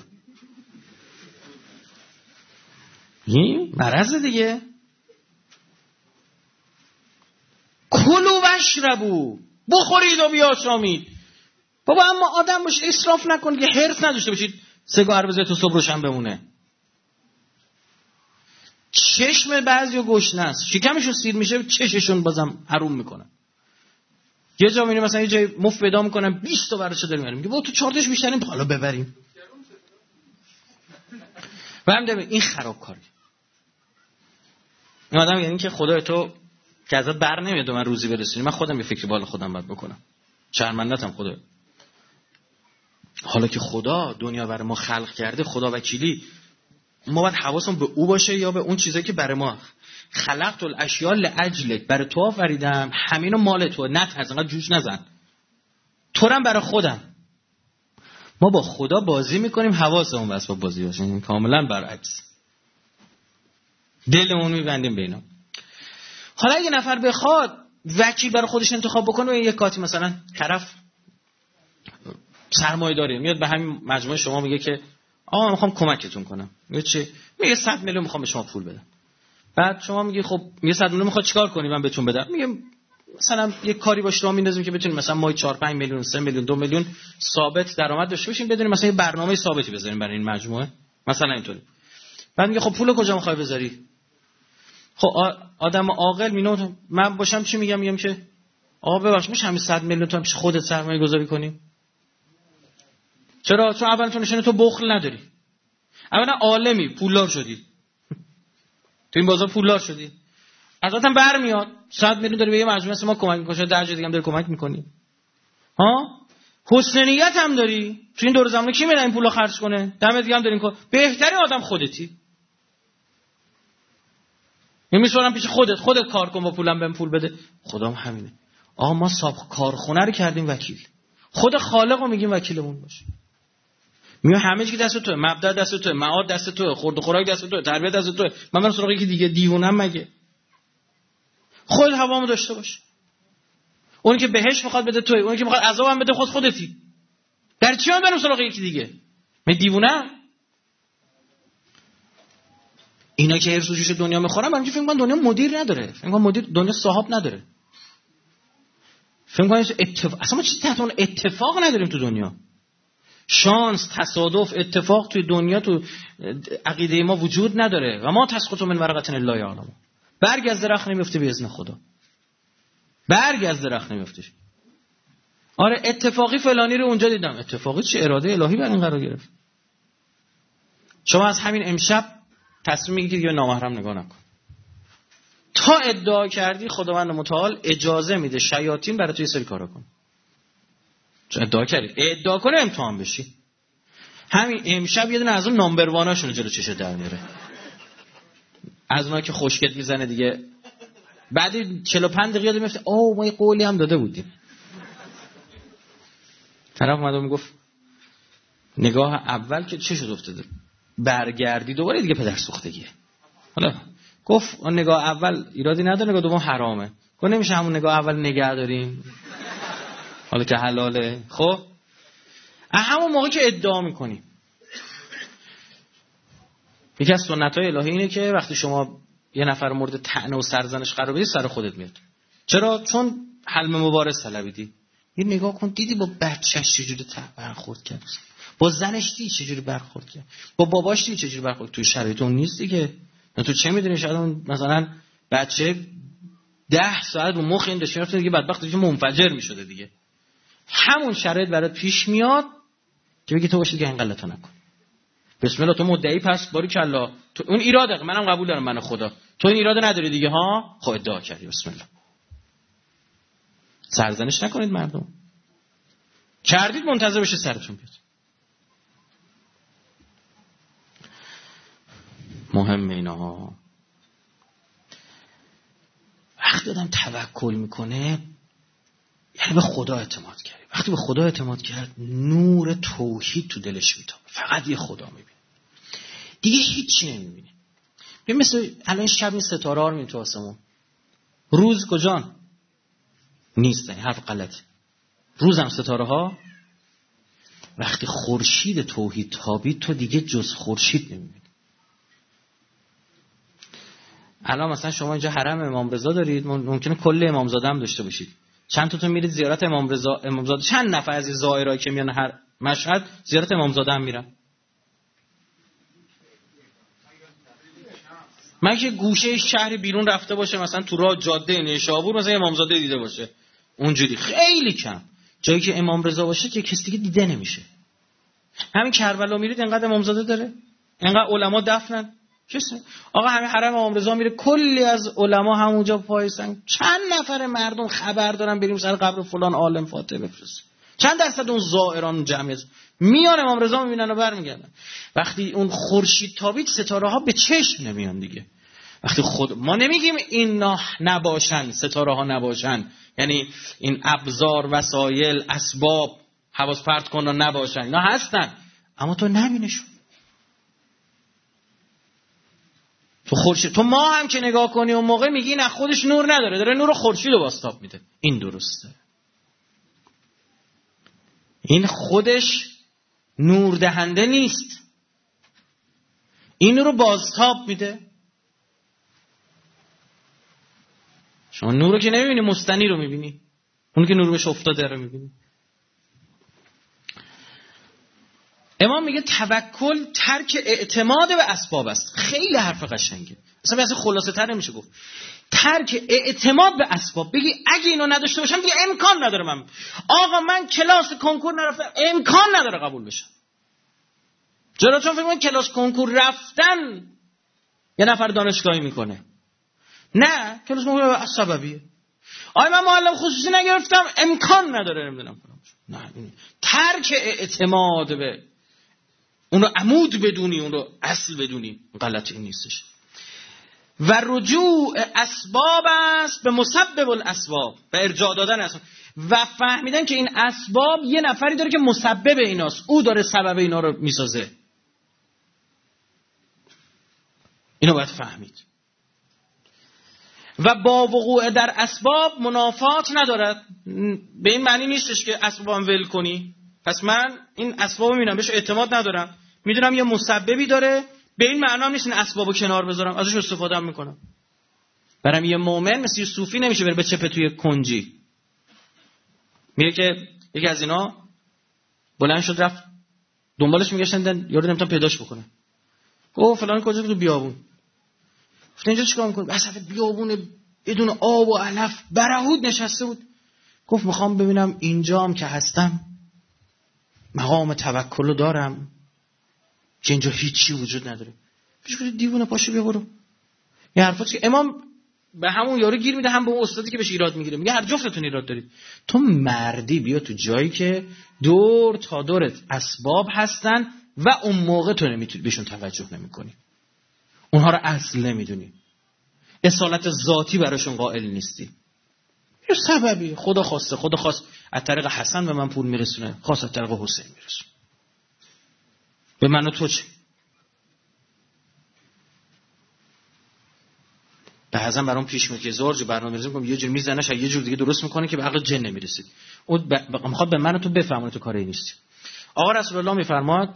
این مرض دیگه. کلوا واشربوا، بخورید و بیاشامید. بابا اما آدم باشه اسراف نکن که حرص نداشته باشید سیگار بزنید تو صبح روشن بمونه. چشم بعضیا گشنه است، شکمشون سیر میشه، چششون بازم حروم میکنن. یه جا میبینی مثلا یه جای مفت پیدا میکنن بیست تا براشو داریم میاریم، میگه بابا تو چهار تاش بیشتریم حالا ببریم. و هم این خرابکاری. این آدم یعنی که خدای تو که ازت بر نمیاد و من روزی برسونی، من خودم یه فکری بالا خودم باید بکنم. شرمندتم خدا. حالا که خدا دنیا برای ما خلق کرده، خدا وکیلی ما باید حواسمون به او باشه یا به اون چیزایی که برای ما خلقت الاشیاء لاجلک، برای تو آفریدم، همینو مال تو، نه از انقدر جوش نزن، تو رم برای خودم. ما با خدا بازی میکنیم، حواسمون بس با بازی باشه، این کاملا برعکس. دلمون میبندیم به اینا. حالا اگه نفر بخواد وکیل برای خودش انتخاب بکنه و یک کاتی مثلا طرف سرمایه داره میاد به همین مجموعه شما میگه که آقا من میخوام کمکتون کنم، میگه چی؟ میگه صد میلیون میخوام به شما پول بدم. بعد شما میگی خب میگه صد میلیون میخواد چیکار کنی من بهتون بدم؟ میگه مثلا یک کاری باش راه میندازیم که بتونیم مثلا ماهی چهار پنج میلیون سه میلیون دو میلیون ثابت درآمد داشته باشیم، بدونیم مثلا یه برنامه ثابتی بذاریم برای این مجموعه مثلا اینطوری. بعد میگه خب پول کجا میخوای بذاری؟ خب آدم عاقل مینو من باشم چی میگم؟ میگم که آقا ببخشید میشه همین صد میلیون تو پیش خودت سرمایه گذاری کنی؟ چرا؟ چون اول تو نشونه تو بخل نداری، اولا عالمی پولدار شدی، تو این بازار پولدار شدی، ازت هم برمیاد صد میلیون داری به یه مجموعه ما کمک میکنی، در جای دیگه هم داری کمک میکنی، ها حسن نیت هم داری. تو این دور زمانه کی میاد این پولو خرج کنه؟ دم دیگه هم دارین کن. بهترین آدم خودتی. میمیسونم پیش خودت، خودت کار کن با پولم بهم پول بده. خدام همینه. آقا ما صاحب کارخونه رو کردیم وکیل، خود خالق رو میگیم وکیلمون باشه. میگه همه چی دست توئه، مبدا دست توئه، معاد دست توئه، خورد و خوراک دست توئه، تربیت دست توئه. من برم سراغ یکی دیگه دیوونم مگه؟ خود هوامو داشته باش. اون که بهش میخواد بده توئه، اون که میخواد عذابم بده خود خودتی. در چی من برم سراغ یکی دیگه؟ من دیوونم؟ اینا که هرس و جوش دنیا میخورن، من فکر می‌کنم دنیا مدیر نداره، فکر می‌کنم مدیر دنیا صاحب نداره، فکر می‌کنم اتفاق اصلا ما چیزی تحت اون اتفاق نداریم تو دنیا. شانس، تصادف، اتفاق توی دنیا تو عقیده ما وجود نداره. و ما تسقط من ورقه الا یعلم، برگ از درخت نمیفته به اذن خدا، برگ از درخت نمیفته. آره اتفاقی فلانی رو اونجا دیدم، اتفاقی چه؟ اراده الهی بر این قرار گرفت. شما از همین امشب تصمیم میگیری یا نامحرم نگاه نکن. تا ادعا کردی خداوند متعال اجازه میده شیاطین برای تو یه سری کارا کن. چون ادعا کردی، ادعا کنه امتحان بشی. همین امشب یه دونه از اون نامبر واناشونو جلو چشه در میاره، از اونایی که خشکت میزنه دیگه. بعد چهل و پنج دقیقه میفته اوه ما یه قولی هم داده بودیم. طرف اومد و میگفت نگاه اول که چه شد افتاده، برگردی دوباره دیگه پدر سوختگیه. حالا گفت اون نگاه اول ایرادی نداره، نگاه دوم حرامه. گفت نمیشه همون نگاه اول نگه داریم حالا که حلاله. خب همون موقع که ادعا میکنیم، یکی از سنت‌های الهی اینه که وقتی شما یه نفر مورد طعنه و سرزنش قرار بدی سر خودت میاد. چرا؟ چون حلم مبارز طلبیدی. یه نگاه کن دیدی با بچه‌ش چجوری برخورد کرد، با زنش دیدی چجوری برخورد کرد، با باباش دیدی چجوری برخورد. توی شرایط اون نیست دیگه. تو چه میدونی شاید اون مثلا بچه ده ساعت رو مخ این داشته میرفته دیگه، بدبخت دیگه منفجر میشده دیگه. همون شرایط برات پیش میاد که بگی تو باشی دیگه این غلطو نکن. بسم الله تو مدعی پس باریکلا تو اون ایراده، منم قبول دارم من خدا، تو این ایراده نداری دیگه ها، خب ادعا کردی بسم الله. سرزنش نکنید مردم، کردید منتظر بشه سرتون بیاد. مهمه اینا. وقتی آدم توکل میکنه یعنی به خدا اعتماد کرد. وقتی به خدا اعتماد کرد نور توحید تو دلش میتابه، فقط یه خدا میبینه دیگه هیچی نمیبینه. ببین مثل الان شب این ستاره ها رو میبینی تو آسمون، روز کجان؟ نیستن، حرف غلطه. روزم ستاره ها. وقتی خورشید توحید تابید تو دیگه جز خورشید نمیبینی. الان مثلا شما اینجا حرم امام رضا دارید، ممکنه کل امامزاده هم داشته باشید. چند تاتون میرید زیارت امام رضا، امامزاده، چند نفر از این زائرایی که میان هر مشهد زیارت امامزاده هم میرن. من که گوشه شهر بیرون رفته باشه، مثلا تو راه جاده نیشابور مثلا امامزاده دیده باشه، اونجوری خیلی کم. جایی که امام رضا باشه که کسی دیگه دیده نمیشه. همین کربلا میرید انقدر امامزاده داره، انقدر علما دفنن. کسی آقا همین حرم امام رضا میره کلی از علما همونجا پایستن. چند نفر مردم خبر دارن بریم سر قبر فلان عالم فاتحه بفرستیم؟ چند درصد اون زائران جمعیت میان امام رضا میبینن و برمیگردن؟ وقتی اون خورشید تابید ستاره ها به چشم نمیان دیگه. وقتی خود ما نمیگیم این نباشن، ستاره ها نباشن، یعنی این ابزار، وسایل، اسباب، حواس پرت کنن نباشن، اینا هستن اما تو نبینشون. تو خورشید، تو ما هم که نگاه کنی اون موقع میگی نه خودش نور نداره، داره نور خورشید رو بازتاب میده. این درسته. این خودش نور دهنده نیست، این رو بازتاب میده. شما نور رو که نمیبینی، مستنی رو میبینی، اون که نور بهش افتاده رو میبینی. امام میگه توکل ترک اعتماد به اسباب است. خیلی حرف قشنگه، اصلا اصلا خلاصه تر نمیشه گفت. ترک اعتماد به اسباب، بگی اگه اینو نداشته باشم دیگه امکان نداره من آقا من کلاس کنکور نرفتم، امکان نداره قبول بشم. چرا؟ چون فکر می‌کنم کلاس کنکور رفتن یه نفر دانشگاهی میکنه. نه، کلاس کنکور سببیه. آیا من معلم خصوصی نگرفتم، امکان نداره نمیدونم. نه، ترک اعتماد به اون رو عمود بدونی، اون رو اصل بدونی، غلط این نیستش. و رجوع اسباب است به مسبب الاسباب، به ارجاع دادن اسباب و فهمیدن که این اسباب یه نفری داره که مسبب ایناست، او داره سبب اینا رو میسازه. اینو باید فهمید. و با وقوع در اسباب منافات ندارد. به این معنی نیستش که اسبابم ول کنی. پس من این اسبابو میبینم بهش اعتماد ندارم، میدونم یه مسببی داره، به این معنا هم نیست این اسبابو کنار بذارم، ازش استفاده هم میکنم. برام یه مؤمن مثل یه صوفی نمیشه بره بچپه توی کنجی. میگه که یکی از اینا بلند شد رفت دنبالش میگشتن، یارو نمیتونن پیداش بکنه. گفت فلان کجا تو بیابون. گفت اینجا چیکار میکنی؟ وسط بیابون بدون آب و علف برهود نشسته بود. گفت میخوام ببینم اینجام که هستم مقام توکل دارم که اینجا هیچی وجود نداره. پیش کنید دیوونه، پاشو بیا برو. یه حرفاتی که امام به همون یارو گیر میده، هم به اون استادی که بهش ایراد میگیره. میگه هر جفتتون ایراد دارید. تو مردی بیا تو جایی که دور تا دورت اسباب هستن و اون موقع تو نمیتونی بهشون توجه نمیکنی، اونها رو اصل نمیدونی، اصالت ذاتی براشون قائل نیستی. یه سببی خدا خواسته، خدا خواست از طریق حسن به من پول میرسونه، خواست از طریق حسین میرسونه. به من و تو چه؟ بعضا برام پیش میاد که هزار جو برنامه‌ریزی می‌کنم، یه جور میزنه شاید یه جور دیگه درست میکنه که به عقل جن نمیرسید. اون ب... میخواد به من و تو بفهمونه تو کاری نیستی. آقا رسول الله میفرماد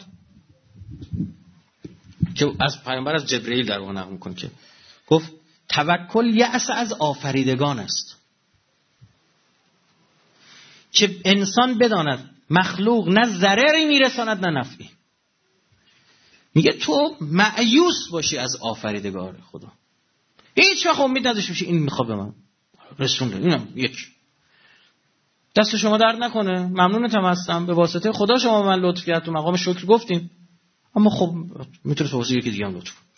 که از پیامبر از جبرئیل در واقع نقل میکنه که گفت توکل یأس از آفریدگان است که انسان بداند مخلوق نه ضرری میرساند نه نفعی. میگه تو مایوس باشی از آفریدگار خدا، هیچ وقت امید نداشته باشی این میخواد به من رسونده، اینم یک دست شما درد نکنه، ممنونتم هستم، به واسطه خدا شما من لطف کرد، تو مقام شکر گفتیم، اما خب میتونه تو واسه یکی دیگه هم لطف کنه.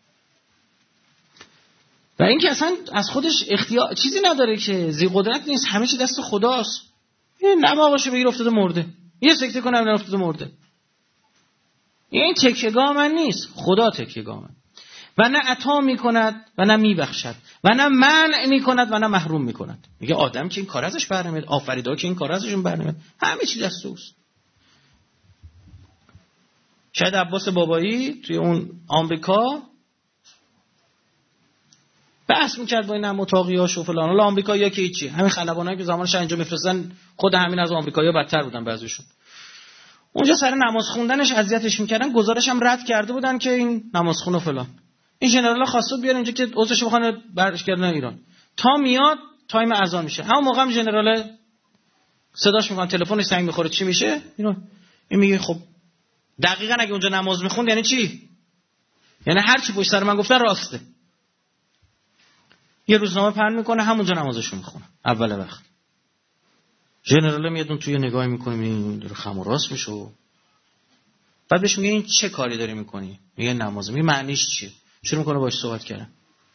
و این که اصلا از خودش اختیار چیزی نداره، که ذی قدرت نیست، همه چی دست خداست. این نما باشه بگیر افتاده مرده، یه سکته کنه نه افتاده مرده، این تکیه‌گاه من نیست، خدا تکیه‌گاه من. و نه عطا میکند و نه میبخشد و نه منع میکند و نه محروم میکند. میگه آدم که این کار ازش برنمیاد، آفریدا که این کار ازشون برنمیاد، همه چی دست اوست. شاید عباس بابایی توی اون آمریکا بحث میکرد با این هم اتاقیاش و فلان. حالا آمریکایی‌ها که هیچی، همین خلبانایی که زمانش اینجا میفرستن خود همین از آمریکایی‌ها بدتر بودن بعضیشون. اونجا سر نماز خوندنش اذیتش میکردن، گزارش هم رد کرده بودن که این نمازخون و فلان. این ژنرال خواسته بیاره اینجا که عضوش بخونه برگردن ایران. تا میاد تایم اذان میشه، همون موقع هم ژنرال صداش میکنن، تلفنش زنگ میخوره، چی میشه؟ اینو این میگه خب دقیقاً اگه اونجا نماز میخوند یعنی چی؟ یعنی هر چی پشت سر من گفتن راسته. یه روزنامه پهن میکنه همونجا نمازشو میخونه اول وقت. ژنرال میاد اون توی نگاه میکنه این داره خم و راست میشه. بعد بهش میگه این چه کاری داری میکنی؟ میگه نماز. میگه معنیش چیه؟ شروع میکنه باهاش صحبت کردن.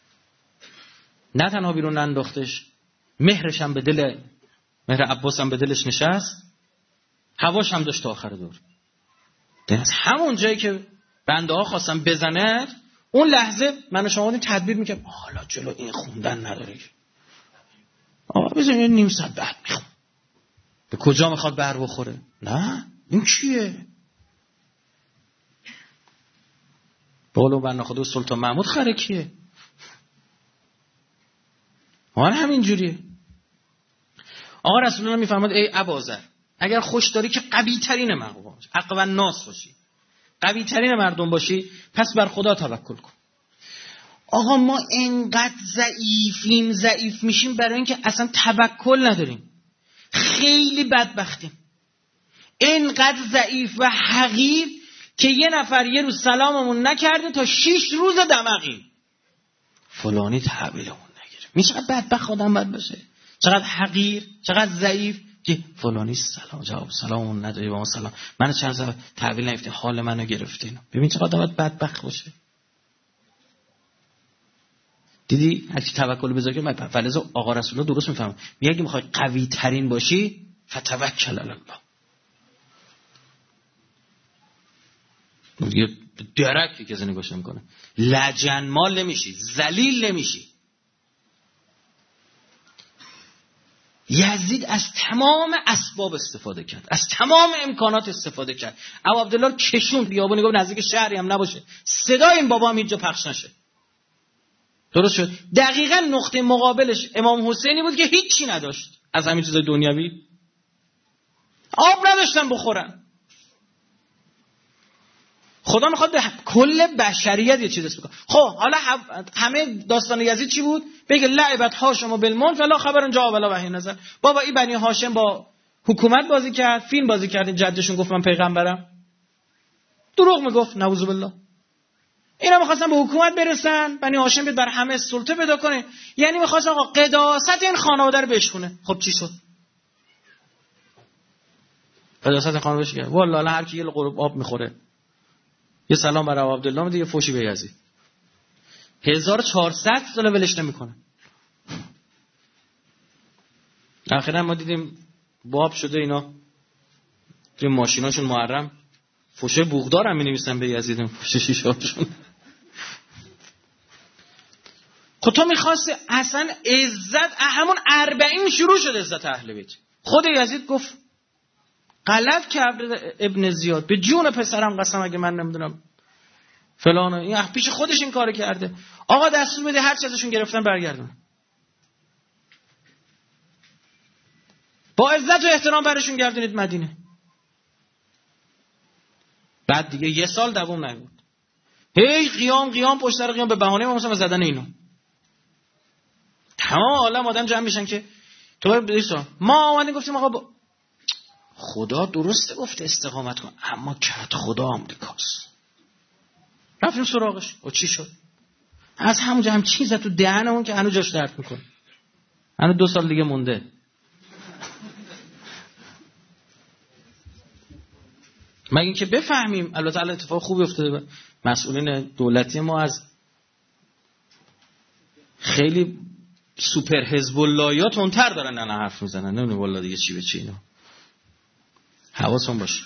نه تنها بیرون ننداختش، مهرش هم به دل مهر عباس هم به دلش نشست، هواش هم داشت تا آخر دور. از همون جایی که بنده ها خواستم بزنه، اون لحظه من و شما بودیم تدبیر میکنم حالا جلو این خوندن نداره، آقا بزنیم یه نیم ساعت بعد میخوام. به کجا میخواد بر بخوره؟ نه این کیه؟ بالو بر نخوده سلطان محمود خره کیه؟ آن همین جوریه. آقا رسول الله میفرماد ای ابازر اگر خوش داری که قوی ترین مقام باشی، اقوی الناس باشی، قوی ترین مردم باشی، پس بر خدا توکل کن. آقا ما انقدر ضعیفیم ضعیف میشیم برای اینکه اصلا توکل نداریم، خیلی بدبختیم، انقدر ضعیف و حقیر که یه نفر یه روز سلاممون نکرده تا شش روز دمقیم، فلانی تحویلمون نگیره. می چقدر بدبخت آدم باید باشه، چقدر حقیر، چقدر ضعیف که فلانی سلام جواب سلاممون نداری با ما سلام، من چند سال تحویل نگرفته، حال منو گرفته. اینا ببین چقدر باید بدبخت باشه. دیدی هر کی توکل بذاره که من فلزا آقا رسول الله درست میفهمه، میگه اگه میخوای قوی ترین باشی فتوکل علی الله. دیگه درکی که زنی گوش نمیکنه، لجنمال نمیشی، ذلیل نمیشی. یزید از تمام اسباب استفاده کرد، از تمام امکانات استفاده کرد. ابو عبدالله کشون بیابونی گفت نزدیک شهری هم نباشه صدای این بابا هم هیچ جا پخش نشه. درست شد. دقیقاً نقطه مقابلش امام حسینی بود که هیچی نداشت از همین چیزای دنیوی، آب نداشتن بخورن. خدا میخواد به کل بشریت یه چیز اسم کنه. خب حالا همه داستان یزید چی بود؟ بگه لعبت هاشم و بالملک ولا خبر جا ولا وحی نزل. بابا این بنی هاشم با حکومت بازی کرد، فیلم بازی کرد، جدشون گفت من پیغمبرم، دروغ میگفت نعوذ بالله. اینا میخواستن به حکومت برسن، بنی هاشم بیاد بر همه سلطه پیدا کنه، یعنی میخواستن آقا قداست این خانواده رو بشونه. خب چی شد؟ قداست خانواده بشه والله هر کی یه قرب آب میخوره یه سلام برای ابو عبدالله میده، یه فوشی به یزید. هزار و چهارصد سال ولش نمیکنه. اخیراً ما دیدیم باب شده اینا توی ماشیناشون محرم فوشه بوغدار هم می‌نویسن به یزید، فوشه شیشه‌هاشون. خب تو می‌خواستی اصلا عزت همون اربعین شروع شد عزت اهل بیت. خود یزید گفت غلط کرد ابن زیاد، به جون پسرم قسم اگه من نمیدونم فلان، این پیش خودش این کارو کرده. آقا دستور بده هر چی ازشون گرفتن برگردون، با عزت و احترام برشون گردونید مدینه. بعد دیگه یه سال دوام نبود، هی قیام قیام پشت سر قیام به بهانه ما مثلا زدن اینو. تمام عالم آدم جمع میشن که تو ببین ما اومدیم گفتیم آقا با... خدا درسته گفته استقامت کن، اما کت خدا آمریکاست. رفتیم سراغش. و چی شد؟ از همونجا هم چیز تو دهنمون که هنوز جاش درد میکنه، هنوز دو سال دیگه مونده. مگه اینکه بفهمیم البته الان اتفاق خوبی افتاده، مسئولین دولتی ما از خیلی سوپر حزب اللهیات تندتر دارن نه حرف میزنن، نمیدونم والله دیگه چی به چی. اینا حواسون باشه.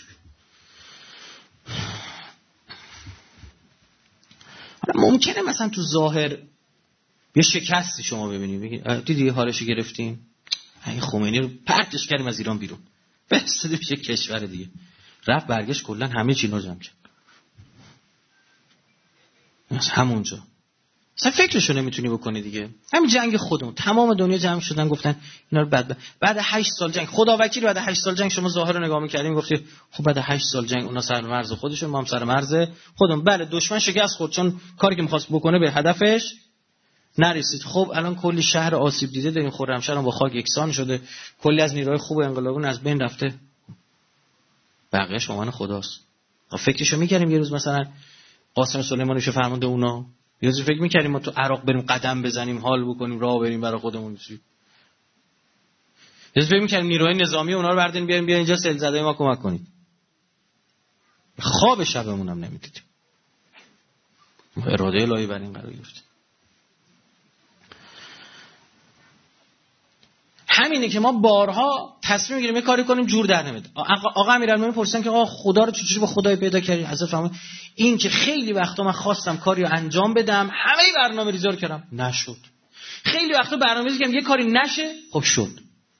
حالا ممکنه مثلا تو ظاهر یه شکستی شما ببینید بگید دیدی حالشو گرفتیم، این خمینی رو پرتش کردیم از ایران بیرون، بستدیم یه کشور دیگه. رفت برگشت کلا همه چی رو جمع کرد از همونجا. اصلا فکرشو نمیتونی بکنی دیگه. همین جنگ خودمون، تمام دنیا جمع شدن گفتن اینا رو بعد بعد هشت سال جنگ، خدا وکیل بعد هشت سال جنگ شما ظاهر رو نگاه می‌کردین گفتی خب بعد هشت سال جنگ اونا سر مرز خودشون، ما هم سر مرز خودمون. بله دشمن شکست خورد چون کاری که می‌خواست بکنه به هدفش نرسید. خب الان کلی شهر آسیب دیده داریم، خرمشهر با خاک یکسان شده، کلی از نیروهای خوب انقلابیون از بین رفته، بقیه شما خداست. فکرشو می‌کردیم یه روز مثلا قاسم سلیمانیشو فرمانده اونا، یه روز فکر می‌کردیم ما تو عراق بریم قدم بزنیم، حال بکنیم، راه بریم برای خودمون. یه روز فکر می‌کردیم نیروهای نظامی اونا رو برداریم بیاریم بیا اینجا سیل‌زده ما کمک کنید. خواب شبمون هم نمی‌دیدیم. اراده الهی بر این قرار گرفت. همینه که ما بارها تصمیم می‌گیریم یه کاری کنیم جور در نمیاد. آقا امیرالمومنین پرسیدن که آقا خدا رو چجوری با خدای پیدا کردی؟ حضرت فرمودن این که خیلی وقتا من خواستم کاری رو انجام بدم، همه برنامه‌ریزی رو کردم، نشد. خیلی وقتا برنامه‌ریزی کردم یه کاری نشه، خب شد.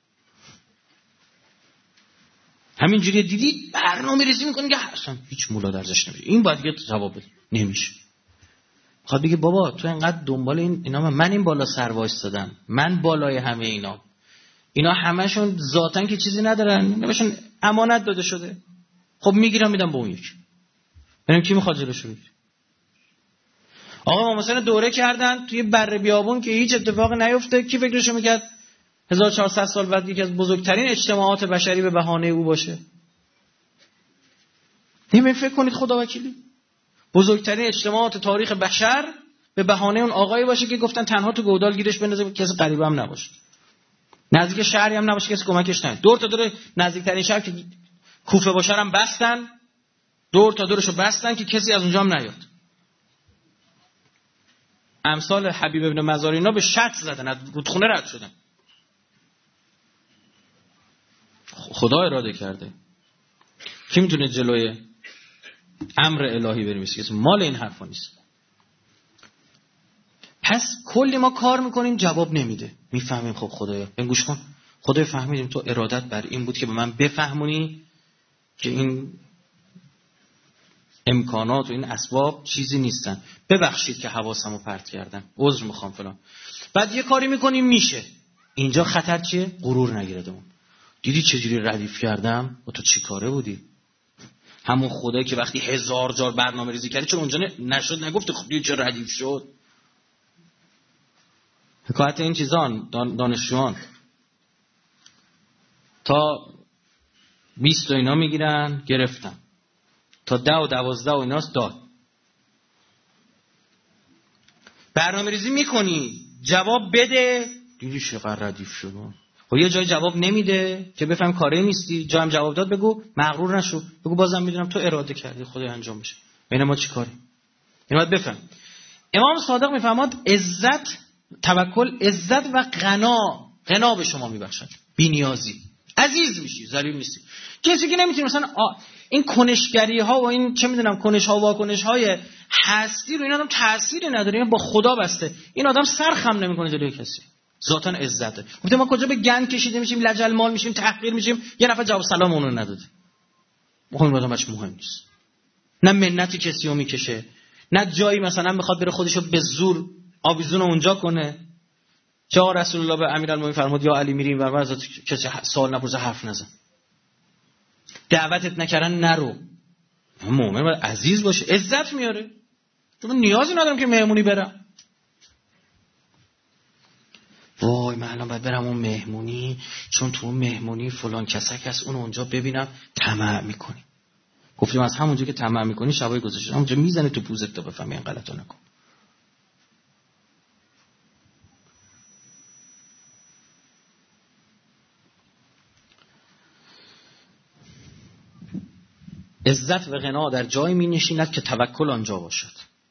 همینجوری دیدی برنامه‌ریزی می‌کنی که اصلا هیچ مولا درزش نمیشه. این باید یه جواب بده، نمیشه. خب بگی بابا تو اینقدر دنبال این اینا، من این بالا سر وایستادم، من بالای همه اینا. اینا همشون ذاتن که چیزی ندارن، بهشون امانت داده شده. خب میگیرم میدم به اون یکی. ببینیم کی میخواد جلوشو بگیره. آقا ما مثلا دوره کردن توی بره بیابون که هیچ اتفاقی نیفته، کی فکرشو میکرد هزار و چهارصد سال بعد یکی از بزرگترین اجتماعات بشری به بهانه او باشه؟ نمی فکر کنید خدا وکیلی بزرگترین اجتماعات تاریخ بشر به بهانه اون آقایی باشه که گفتن تنها تو گودال گیرش بندازه، کسی غریب هم نباشه، نزدیک شهری هم نباشه، کسی کمکش نکنه. دور تا دور نزدیکترین شهر که کوفه باشه هم بستن، دور تا دورشو بستن که کسی از اونجا هم نیاد. امثال حبیب ابن مزار اینا به شط زدن، از رودخونه رد شدن. خدا اراده کرده. کی میتونه جلوی امر الهی بریم؟ کسی مال این حرفا نیست. پس کلی ما کار میکنیم جواب نمیده، میفهمیم خب خدایا گوش کن، خدای فهمیدیم تو ارادت بر این بود که به من بفهمونی که این امکانات و این اسباب چیزی نیستن، ببخشید که حواسمو پرت کردم، عذر میخوام فلان. بعد یه کاری میکنیم میشه. اینجا خطر چیه؟ غرور نگیردمون. دیدی چجوری ردیف کردم؟ و تو چی کاره بودی؟ همون خدایی که وقتی هزار جار برنامه ریزی کردی چون اونجا نشد نگفت خب دیدی چه ردیف شد. حکایت این چیزان دانشجویان تا بیست و اینا میگیرن گرفتن، تا ده و دوازده و ایناست داد. برنامه ریزی میکنی جواب بده، دیدی چقدر ردیف شد. خب یه جای جواب نمیده که بفهم کاری نیستی، جا هم جواب داد بگو مغرور نشو، بگو بازم میدونم تو اراده کردی خدای انجام بشه. بین ما چی کاری؟ اینو باید بفهم. امام صادق میفهماد عزت، توکل، عزت و غنا، غنا به شما میبخشد، بی‌نیازی، عزیز میشی، ذلیل نیستی. کسی که نمیتونه مثلا این کنشگری ها و این چه میدونم کنش ها و واکنش های هستی رو این آدم تأثیری نداره، این با خدا بسته، این آدم سرخم نمیکنه جلوی کسی، ذاتاً عزته. گفته ما کجا به گند کشیده میشیم، لجل مال میشیم، تحقیر میشیم، یه نفر جواب سلام اون رو نداده. این آدم بچه مهم نیست، نه منتی کسی رو میکشه، نه جایی مثلا میخواد بره خودشو به زور آویزون اونجا کنه. چه رسول الله به امیرالمومنین فرمود یا علی میریم و از کسی سوال نپرسه حرف نزن، دعوتت نکردن نرو. مومن باید عزیز باشه، عزت میاره. من نیازی ندارم که مهمونی برم. وای من الان باید برم اون مهمونی چون تو اون مهمونی فلان کسک هست، اون اونجا ببینم، طمع میکنی. گفتیم از همونجا که طمع میکنی شبای گذشته همونجا میزنه تو پوزت تا بفهمی این غلطو نکن. عزت و غنا در جایی می نشیند که توکل آنجا باشد.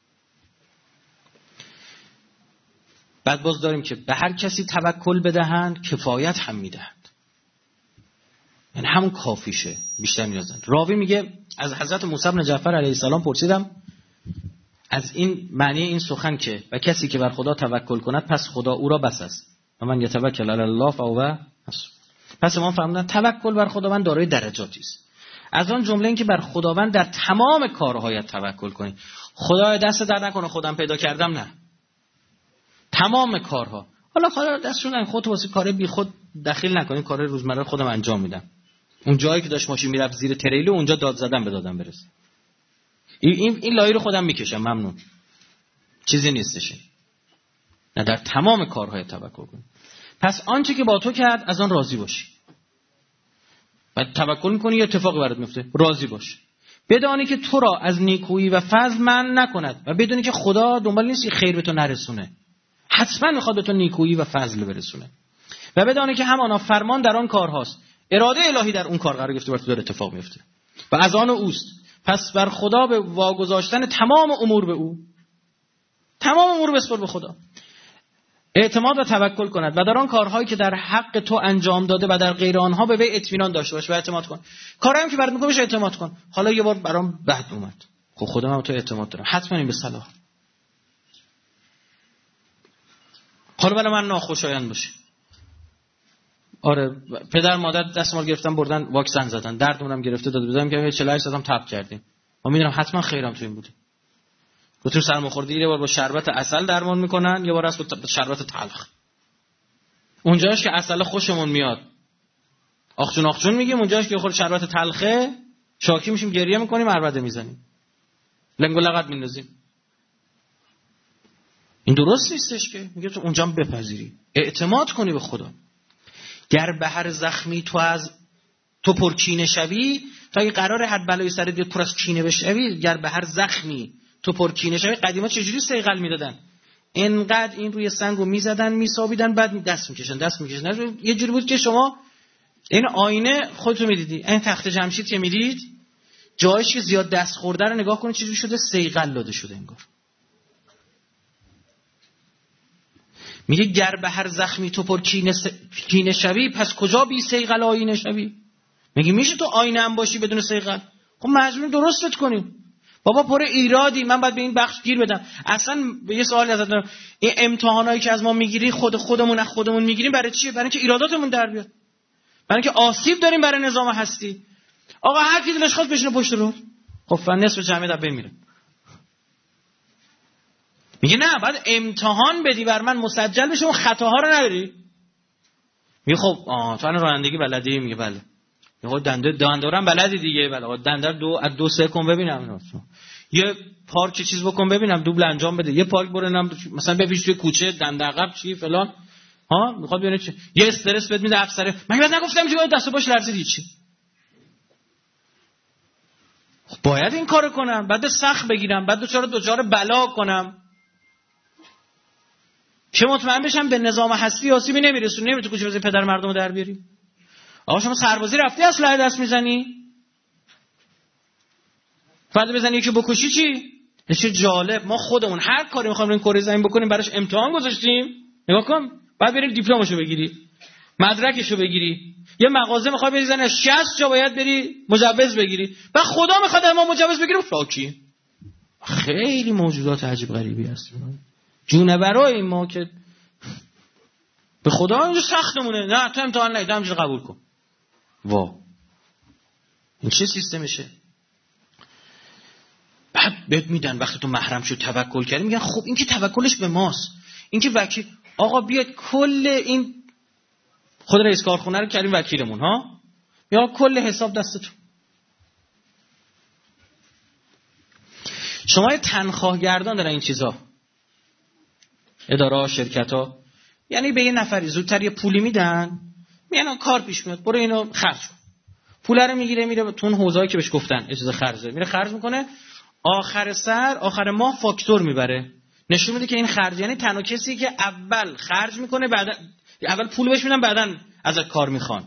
بعد باز داریم که به هر کسی توکل بدهند کفایت هم میدهند، یعنی همون کافیشه، بیشتر نیاز نداره. راوی میگه از حضرت موسی بن جعفر علیه السلام پرسیدم از این معنی این سخن که و کسی که بر خدا توکل کند پس خدا او را بس است و من یتوکل علی الله فهو حسبه. پس ما فهمیدن توکل بر خداوند دارای درجاتی است. از آن جمله این که بر خداوند در تمام کارهایت توکل کنی. خدای دست در نکنه خودم پیدا کردم، نه، تمام کارها. حالا حالا دستشون خودت واسه کار بی خود دخیل نکنین، کار روزمره خودم انجام میدم. اون جایی که داشت ماشین میرفت زیر تریل اونجا داد زدن به دادم برسه. این این, این لایه رو خودم میکشم، ممنون. چیزی نیستش. نه، در تمام کارهای توکل کن. پس آنچه که با تو کرد از آن راضی باشی. بعد توکل میکنی یه اتفاقی برات میفته، راضی باش. بدانی که تو را از نیکویی و فضل من نکند و بدونی که خدا دنبال نیست خیر به تو نرسونه، حتما میخواد به تو نیکویی و فضل برسونه. و بدانی که همانا فرمان در آن کار هاست، اراده الهی در اون کار قرار گرفته بر تو داره اتفاق میفته و از آن اوست. پس بر خدا به واگذاشتن تمام امور به او، تمام امور بسپار به خدا، اعتماد و توکل کند و در آن کارهایی که در حق تو انجام داده و در غیر آنها به وی اطمینان داشته باش و اعتماد کن. کارهایی که برات میکنه بهش اعتماد کن. حالا یه بار برام بد اومد، خب خودم هم تو اعتماد دارم، حتما این به صلاح. حالا برای من ناخوشایند باشه، آره پدر مادر دست ما گرفتن بردن واکسن زدن، دردمونم گرفته داد بزنم که چهل و هشت ساعتم تپ کردیم، ما میدونم حتما خیرم تو این بوده. دکتر سرماخوردگی یه بار با شربت عسل درمان میکنن، یه بار از با شربت تلخ. اونجاش که عسل خوشمون میاد آخجون آخجون میگیم، اونجاش که خود شربت تلخه شاکی میشیم، گریه میکنیم، عربده میزنیم، لنگ و لغت میندازیم. این درست نیستش که میگه تو اونجا بپذیری، اعتماد کنی به خدا. گر به هر زخمی تو از تو پر کینه شوی، تا اگه قراره هر بلایی سرت بیاد پر از کینه بشوی، گر به هر زخمی تو پر کینه شوی. قدیما چجوری صیقل میدادن؟ انقدر این روی سنگو میزدن میسابیدن، بعد دست میکشن دست میکشن. یه جوری بود که شما این آینه خودتو میدیدی، این تخت جمشید که میدید جایش که زیاد دست خورده رو نگاه کنید چجوری شده، صیقل داده شده انگار. میگه گر به هر زخمی تو پر کینه, س... کینه شوی، پس کجا بی صیقل آینه شوی؟ میگه میشه تو آینه هم باشی بدون صیقل؟ خب مجبور درستت کنیم. بابا پر ایرادی، من باید به این بخش گیر بدم. اصلا یه سوالی ازت دارم، این امتحانایی که از ما میگیری خود خودمون از خودمون میگیریم برای چیه؟ برای اینکه ایراداتمون در بیاد، برای اینکه آسیب داریم برای نظام هستی. آقا هر کی دلش خواست بشینه پشت رو، خب فن نصف جمعیت از بین میره. میگه نه، بعد امتحان بدی بر من مسجل بشه، اون خطاها رو نداری. میگه خب آه تو رانندگی بلدی؟ میگه بله. میگه دنده دندارم بلدی دیگه؟ بله. آقا دنده دو از دو سه کن ببینم، یه پارک چیز بکن ببینم، دوبل انجام بده، یه پارک برنم مثلا بپیش توی کوچه دنده عقب چی فلان. ها میخواد ببینه چی، یه استرس بد میده افسره، من بعد نگفتم که باید دستو باش لرزید چی. خب باید این کارو کنم، بعد سخت بگیرم، بعد دوچاره دوچاره بلا کنم که مطمئن بشم به نظام هستی آسیبی نمیرسونه. نمیره تو کوچه بزنی پدر مردمو در بیاری. آقا شما سربازی رفتی اسلحه دست میزنی، فردا بزنی یکی بکشی چی؟ چه جالب، ما خودمون هر کاری میخوایم روی کره زمین بکنیم براش امتحان گذاشتیم. نگاه کن، بعد بریم دیپلمشو بگیری، مدرکشو بگیری، یه مغازه میخوای بزنی شصت جا باید بری مجوز بگیری، بعد خدا میخواد ما مجوز بگیریم شاکی. خیلی موجودات عجیب غریبی هستیم جونورای ما که به خدا اینجا سختمونه. نه تو امتحان نهید، همینجوری قبول کن. وا این چه سیستمشه؟ بعد بهت میدن وقتی تو محرم شد توکل کردی، میگن خب این که توکلش به ماست، این که وکیل. آقا بیاد کل این خود رئیس کارخونه رو کردیم وکیلمون ها، یا کل حساب دستتون. شما یه تنخواه گردان دارن این چیزا، اداره ها، شرکت ها، یعنی به یه نفری زودتر یه پولی میدن، میگن کار پیش میاد برو اینو خرج کن، پول رو میگیره میره تو اون حوزه‌ای که بهش گفتن اجازه خرجه، میره خرج میکنه، آخر سر آخر ماه فاکتور میبره، نشون میده که این خرج، یعنی تنها کسی که اول خرج میکنه بعد اول پول بهش میدن بعدن ازت کار میخوان.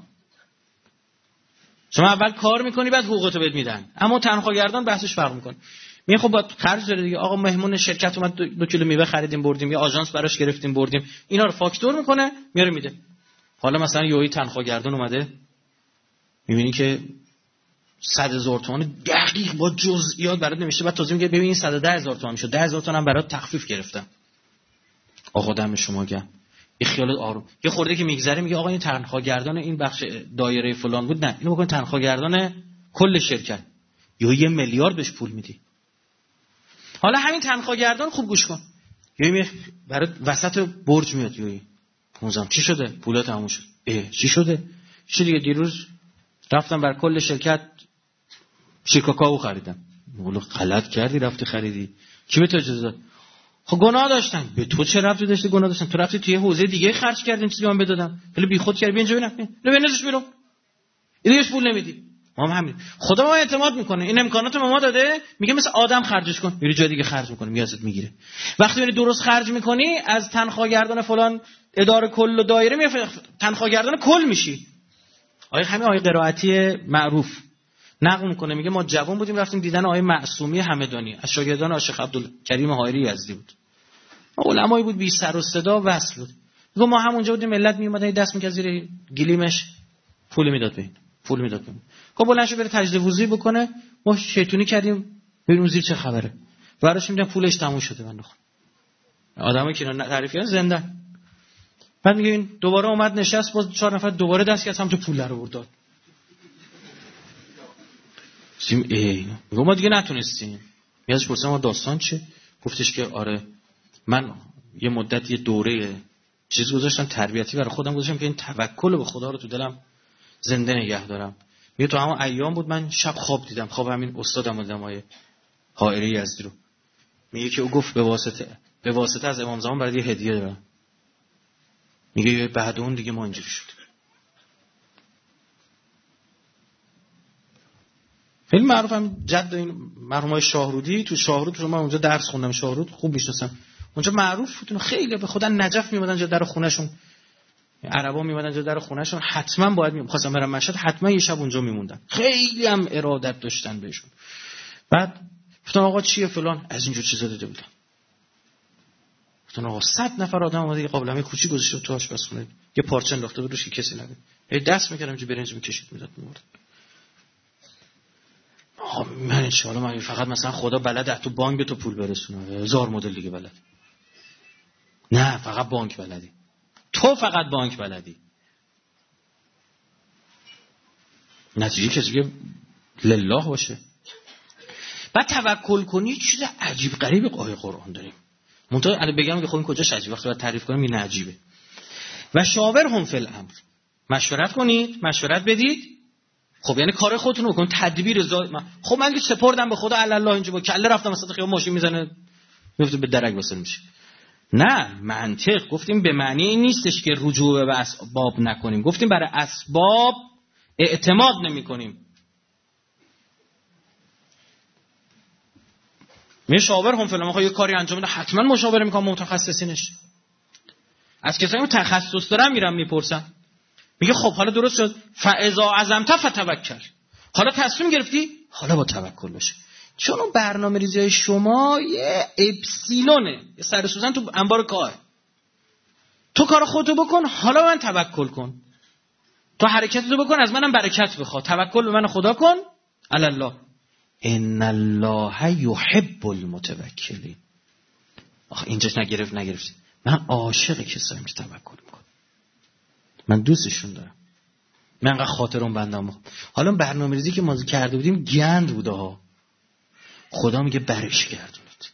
شما اول کار میکنی بعد حقوقتو بهت میدن، اما تنخواه‌گردان بحثش فرق میکنه. میگه خب با خرج داره دیگه، آقا مهمون شرکت اومد دو, دو کیلو میوه خریدیم بردیم، یا آژانس براش گرفتیم بردیم، اینا رو فاکتور میکنه میاره میده. حالا مثلا یوهی تنخواه‌گردان اومده میبینی که صد هزار تومان دقیق با جزئیات برات نمیشه، بعد تازه میگه ببین این صد و ده هزار تومان میشه، ده هزار تومان هم برات تخفیف گرفتم. آقا دم شما گرم، این خیالت آروم. یه خورده که میگذره میگه آقا این تنخواه‌گردان این بخش دایره فلان بود، نه اینو بکن تنخواه‌گردان کل شرکت، یا یه میلیارد بهش پول میدی. حالا همین تنخواه‌گردان خوب گوش کن، یه می برای وسط برج میاد یوی پونزم چی شده؟ پولا تموم شد. اه چی شده؟ چی دیگه؟ دیروز رفتم بر کل شرکت شیکاکائو خریدم. بولو غلط کردی رفتی خریدی. کی به تو اجازه داد؟ خب گناه داشتن. به تو چه ربطی داشتی گناه داشتن؟ تو رفتی توی حوزه دیگه خرج کردین چیزی من بدادم. خیلی بیخود کردی بیا اینجا ببین. نه بنزش بیرون. این دیگه پول نمیدی. ما هم همین. خدا ما اعتماد میکنه. این امکانات ما ما داده، میگه مثل آدم خرجش کن. میری جای دیگه خرج میکنه، میازت میگیره. وقتی میری درست خرج میکنی، از تنخواهگردان فلان اداره کل و دایره می تنخواهگردان کل میشی. آیه همین آیه قرائتی معروف نقل میکنه، میگه ما جوان بودیم رفتیم دیدن آیه معصومی همدانی از شاگردان شیخ عبدالکریم حائری یزدی بود. علمایی بود بی سر و صدا وصل بود. میگه ما همونجا بودیم ملت میومدن دست میکرد زیر گلیمش پول میداد بهین. پول میداد بهین. خب بلند شو بره تجدید وضوئی بکنه، ما شیطونی کردیم ببینیم زیر چه خبره. براش میگم پولش تموم شده بنده خدا. آدمایی که اینا تعریف کردن زنده. بعد میگه این دوباره اومد نشست باز چهار نفر دوباره دست کرد سمت پول رو برد داد. سیم ای میگه ما دیگه نتونستیم. میادش پرسیدم ما داستان چه؟ گفتش که آره من یه مدت یه دوره چیز گذاشتم تربیتی برای خودم گذاشتم که این توکل به خدا رو تو دلم زنده نگه دارم. میگه تو همون ایام بود من شب خواب دیدم، خواب همین استادم علمای حائری یزدی رو. میگه که او گفت به واسطه به واسطه از امام زمان برای یه هدیه دارم. میگه بعد اون دیگه ما اینجوری شد. خیلی معروفم جد این مرحومای شاهرودی، تو شاهرود تو من اونجا درس خوندم، شاهرود خوب میشناسم. اونجا معروف بود خیلی به خدا نجف میومدن جا در خونهشون. عربا میومدن جا در خونهشون حتما باید میخواستم برم مشهد حتما یه شب اونجا میموندن. خیلی هم ارادت داشتن بهشون. بعد گفتم آقا چیه فلان از اینجور چیزا داده بودن. گفتن آقا صد نفر آدم اومده یه قابلمه کوچیک گذاشته تو آشپزخونه، یه پارچه انداخته بود روش که کسی نبود. یه دست میکردم جو برنج میکشید میداد میورد. آقا من ان شاء الله من فقط مثلا خدا بلده تو بانک به تو پول برسونه، هزار مدل دیگه بلد. نه فقط بانک بلدی. تو فقط بانک بلدی. نتیجه کسی که لله باشه. بعد توکل کنی چیز عجیب غریب آیه قرآن داریم. منتها الان بگم که خب این کجاش عجیبه، وقتی باید تعریف کنم این عجیبه. و شاورهم فی الامر، مشورت کنید، مشورت بدید. خب یعنی کار خودتون رو بکنید، تدبیر زا... خب من که سپردم به خدا علی الله اینجا با کله رفتم وسط خیابون ماشین میزنه میفته به درک واسه میشه. نه منطق گفتیم به معنی این نیستش که رجوع به اسباب نکنیم، گفتیم برای اسباب اعتماد نمی‌کنیم. مشاور هم فلان میخواد یه کاری انجام بده حتما مشاوره میکنم متخصصینش. از کسایی که تخصص دارن میرم میپرسن. میگه خب حالا درست شد فاذا عزمت فتوکل. حالا تصمیم گرفتی حالا با توکل باشه. چون اون برنامه‌ریزی شما یه اپسیلونه، یه سر سوزن تو انبار کار. تو کار خودتو بکن حالا من توکل کن. تو حرکتتو بکن از منم برکت بخوا. توکل به من خدا کن علی الله. ان الله یحب المتوکلین. آخه اینجاش نگرفت نگرفت. من عاشق کسایم که توکل میکنم. من دوستشون دارم. من انقدر خاطرم بندم. حالا برنامه‌ریزی که ما کرده بودیم گند بوده ها. خدا میگه برش گردونید.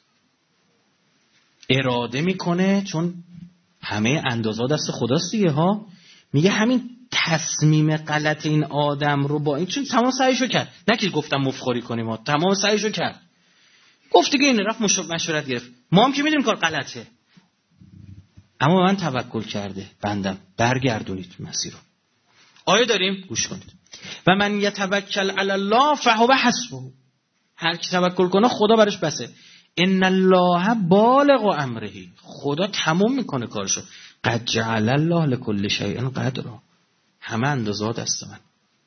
اراده میکنه چون همه اندازه دست خداست دیگه ها. میگه همین تصمیم غلط این آدم رو با این چون تمام سعیشو کرد. نه که گفتم مفخوری کنیم ها. تمام سعیشو کرد. گفت دیگه این رفت مشورت گرفت. ما هم که میدونیم کار غلطه. اما من توکل کرده بندم برگردونید مسیر رو. آیه داریم گوش کنید. و من یتوکل علی الله فهو حسبه. هر کی توکل کنه خدا برش بسه. ان الله بالغ امره. خدا تمام میکنه کارشو. قد جعل الله لكل شیء قدرا. همه اندازه دست من.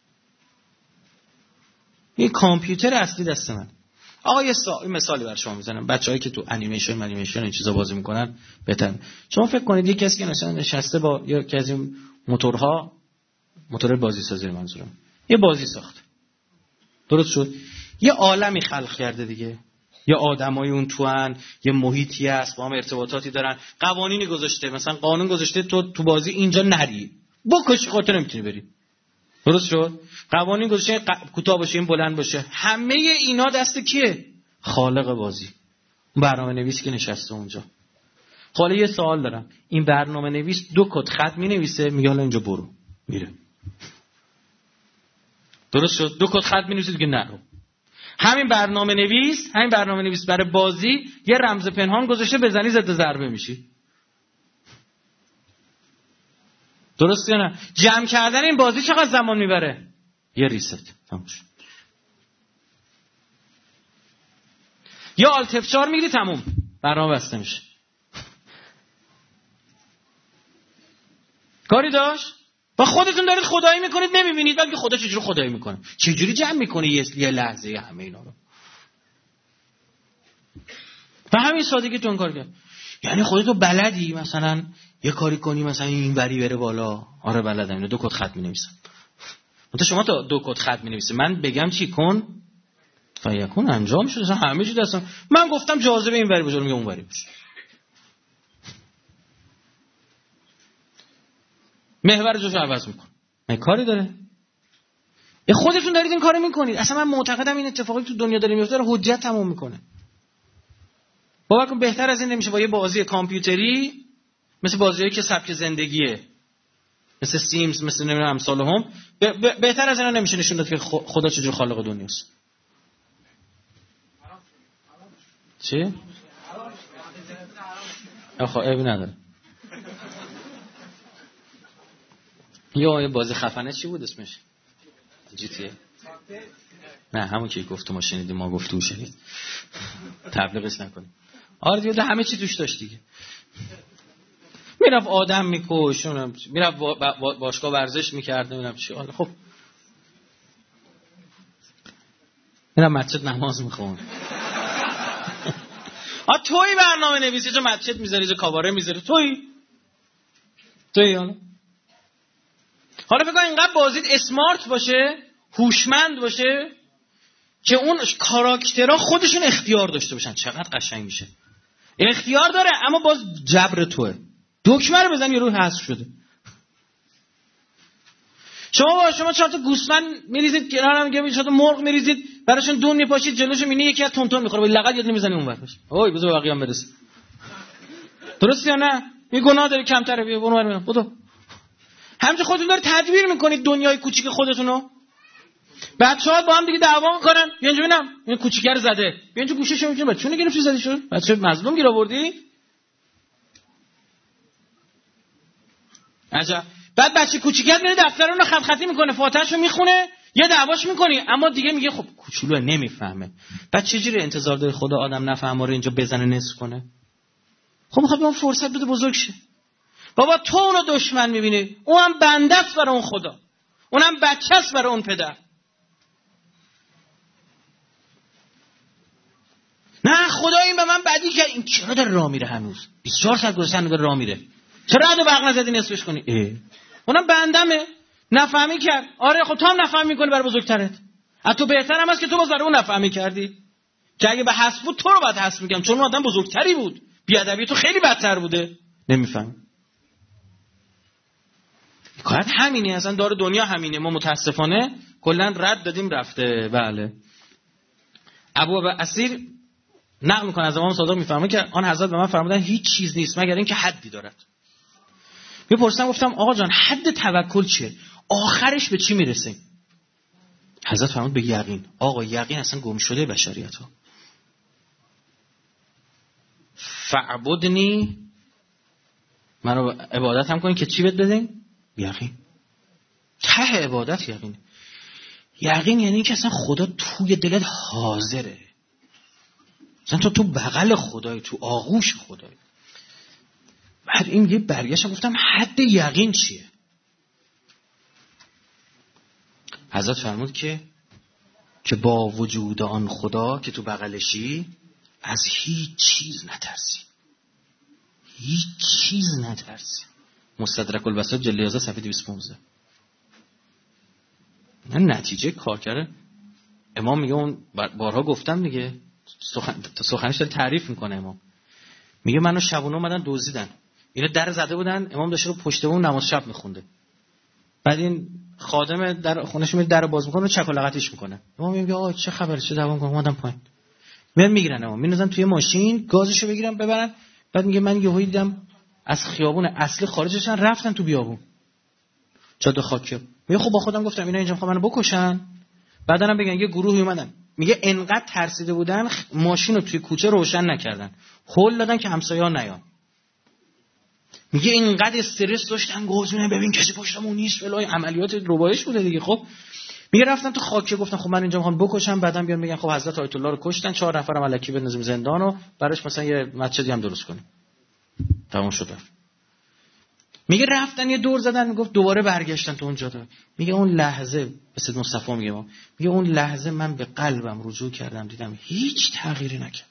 این کامپیوتر اصلی دست من. آقا یه سا... مثالی برای شما میزنم. بچه‌هایی که تو انیمیشن انیمیشن این چیزا بازی میکنن بهتر. شما فکر کنید یک کسی که مثلا نشسته با یکی از این موتورها، موتور بازی سازی منظورم، یه بازی ساخت. درست شد؟ یه عالمی خلق کرده دیگه. یه آدمای اون توان، یه محیطی هست، با هم ارتباطاتی دارن، قوانینی گذاشته، مثلا قانون گذاشته تو تو بازی اینجا نری. بکش خاطر نمیتونی بری. درست شد؟ قوانین گذاشته ق... کوتاه باشه، این بلند باشه. همه اینا دست کیه؟ خالق بازی. برنامه نویسی که نشسته اونجا. حالا یه سوال دارم، این برنامه نویس دو کد خط می‌نویسه میگه حالا اینجا برو، میره. درست شد؟ دو کد خط می‌نویسه دیگه نرو. همین برنامه نویس، همین برنامه نویس برای بازی یه رمز پنهان گذاشته، بزنی ضد ضربه میشی. درست یا نه؟ جمع کردن این بازی چقدر زمان میبره؟ یه ریست تموم شد. یا آلت اف چهار میگیری تموم، برنامه بسته میشه. کاری داشت؟ و خودتون دارید خدایی میکنید نمیبینید، بلکه خدا چجوری خدایی میکنه، چجوری جمع میکنه یه لحظه همه اینا رو. و همین سادگی تو اون کار کرد. یعنی خودتو بلدی مثلا یه کاری کنی مثلا این وری بره بالا؟ آره بلدم، اینو دو کد خط مینویسم. مثلا شما تا دو کد خط مینویسی، من بگم چی کن فیکون انجام شد، مثلا همه چی دستم. من گفتم جاذبه این وری بشه، میگه اون وری بشه. محور جوش عوض میکن. من کاری داره؟ یه خودتون دارید این کارو میکنید. اصلا من معتقدم این اتفاقی تو دنیا داره میفته، حجت تموم میکنه. باور کن بهتر از این نمیشه با یه بازی کامپیوتری مثل بازیایی که سبک زندگیه، مثل سیمز، مثل نمیدونم امثال هم، ب- ب- بهتر از اینا نمیشه نشون داد که خدا چجور خالق دنیاست. چی؟ آخه عیبی نداره. یا یه بازی خفنه چی بود اسمش؟ جی تی ای. نه همون که گفت ما شنیدیم، ما گفتو شنید. تبلیغش نکنیم. آره دیگه همه چی توش داشت دیگه. میرفت آدم میکش، میرفت با با باشگاه ورزش میکرد، نمیدونم چی. آره خب میرفت مسجد نماز میخوند. آ توی برنامه نویسی جو مسجد میذاری، جو کاواره میذاری، توی توی حالا حالا فکر کن اینقدر بازیت اسمارت باشه، هوشمند باشه که اون کاراکترها خودشون اختیار داشته باشن. چقدر قشنگ میشه. اختیار داره اما باز جبر توه. دکمه رو بزن یه روح حذف شده. شما با شما چهار تا گوسفند میریزید کنار هم، میگم چهار تا مرغ میریزید براشون دون میپاشید جلوشون، میبینی یکی از تون تون میخوره، با لغت یاد نمیزنی اون ور باشه. اوی بذار بقیه هم برسه. درست یا نه؟ می گناه داره کمتره، بیا اون ور میرم. بدو. همچه خودتون داره تدبیر میکنید دنیای کوچیک خودتونو. بچه‌ها با هم دیگه دعوا میکنن، بیا اینجا ببینم این کوچیکه رو زده، بیا اینجا گوشه‌شو میگیره، بچه‌ونو گرفتی زدی شو، بچه مظلوم گیر آوردی. عجب. بعد بچه کوچیکت میره دفترونو خط خطی میکنه، فاتحه‌شو میخونه، یه دعواش میکنی، اما دیگه میگه خب کوچولو نمیفهمه. بعد چجوری انتظار داره خدا آدم نفهمه رو اینجا بزنه نصف کنه؟ خب میخواد به اون فرصت بده بزرگ شه. بابا تو اونو دشمن میبینی، اونم بنده است برای اون خدا، اونم بچه است برای اون پدر. نه خدا این به من بدی کرد، این چرا داره راه میره هنوز؟ بیست و چهار ساعت گذشته داره راه میره، چرا عدو برق نزدی نصفش کنی؟ اه اونم بندمه، نفهمی کرد. آره خب تو هم نفهمی میکنی برای بزرگترت. از تو بهتر هم هست که تو باز برای اون نفهمی کردی، که اگه به حسب بود تو رو باید حسب میگم، چون اون آدم بزرگتری بود، بیادبی تو خیلی بدتر بوده. نمیفهمی. کارت همینه، اصلا دار دنیا همینه. ما متاسفانه کلا رد دادیم رفته. بله. ابو عبد اسیر نقل میکنه از امام صادق، میفهمه که آن حضرت به من فرمودن هیچ چیز نیست مگر اینکه حدی دارد. میپرسیدم گفتم آقا جان حد توکل چیه؟ آخرش به چی میرسه؟ حضرت فرمود به یقین. آقا یقین اصلا گم شده بشریت ها. فعبدنی، منو عبادت هم کنی که چی بهت بدیم؟ یقین. ته عبادت یقینه. یقین یعنی که اصلا خدا توی دلت حاضره، اصلا تو تو بغل خدای، تو آغوش خدای. بعد این یه برگشتم گفتم حد یقین چیه؟ حضرت فرمود که که با وجود آن خدا که تو بغلشی از هیچ چیز نترسی، هیچ چیز نترسی. مستدرک البساط جلد یازده صفحه دویست و پانزده. من نتیجه کار کرده. امام میگه اون بارها گفتم دیگه، سخن سخنش داره تعریف میکنه. امام میگه منو شبونه اومدن دزدیدن، اینا در زده بودن، امام داشته رو پشت اون نماز شب میخونده. بعد این خادم در خونه‌ش میره در باز میکنه و چک و لغتش میکنه. امام میگه آقا چه خبره، چه دعوا میکنه؟ اومدم پایین. میان میگیرن امام، میندازن توی ماشین، گازشو بگیرن ببرن، بعد میگه من یهو دیدم از خیابون اصلی خارجشن رفتن تو بیابون جاده خاکی. میگه خب با خودم گفتم اینا اینجا میخوان منو بکشن، بعدن هم بگن یه گروهی اومدن. میگه انقدر ترسیده بودن ماشین رو توی کوچه روشن نکردن، هول دادن که همسایه‌ها نیان. میگه اینقدر استرس داشتن گوزونه ببین کسی پشتمون نیست، ولای عملیات ربایش بوده دیگه. خب میگه رفتن تو خاکه گفتن خب من اینجا میخوام بکشم، بعدن بیان بگن خب حضرت آیت الله رو کشتن، چهار نفرم الکی بندازیم زندان و براش مثلا یه مسجدی هم درست کنیم. تموم شد. میگه رفتن یه دور زدن، میگفت دوباره برگشتن تو اون جاده. میگه اون لحظه به سید مصطفی میگه ما میگه اون لحظه من به قلبم رجوع کردم، دیدم هیچ تغییری نکرد.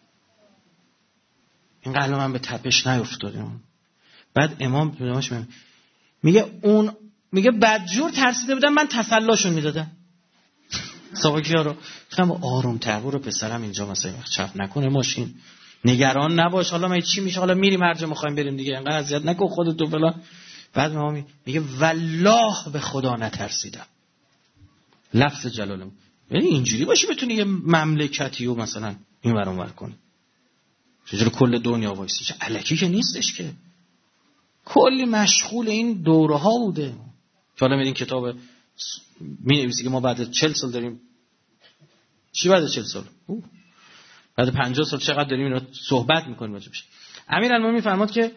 این قلب من به تپش نیفتاد. بعد امام پیامبرش میگه اون میگه بدجور ترسیده بودم، من تسلاشون میدادم. ساواکیا رو گفتم آروم تر برو پسرم اینجا مثلا چپ نکنه ماشین، نگران نباش، حالا ما چی میشه، حالا میریم هر جا میخوایم بریم دیگه، انقدر اذیت نکن خودت تو فلان. بعد ما میگه والله به خدا نترسیدم. لفظ جلالم یعنی اینجوری باشی بتونی یه مملکتی رو مثلا این ور اون ور کنی، چجوری کل دنیا وایسی، الکی که نیستش که، کلی مشغول این دوره ها بوده. که حالا میدین کتاب می نویسی که ما بعد چهل سال داریم، چی بعد چهل سال؟ اوه. بعد پنجاه سال چقدر داریم اینا صحبت میکنیم راجبش. امیرالمومنین فرمود که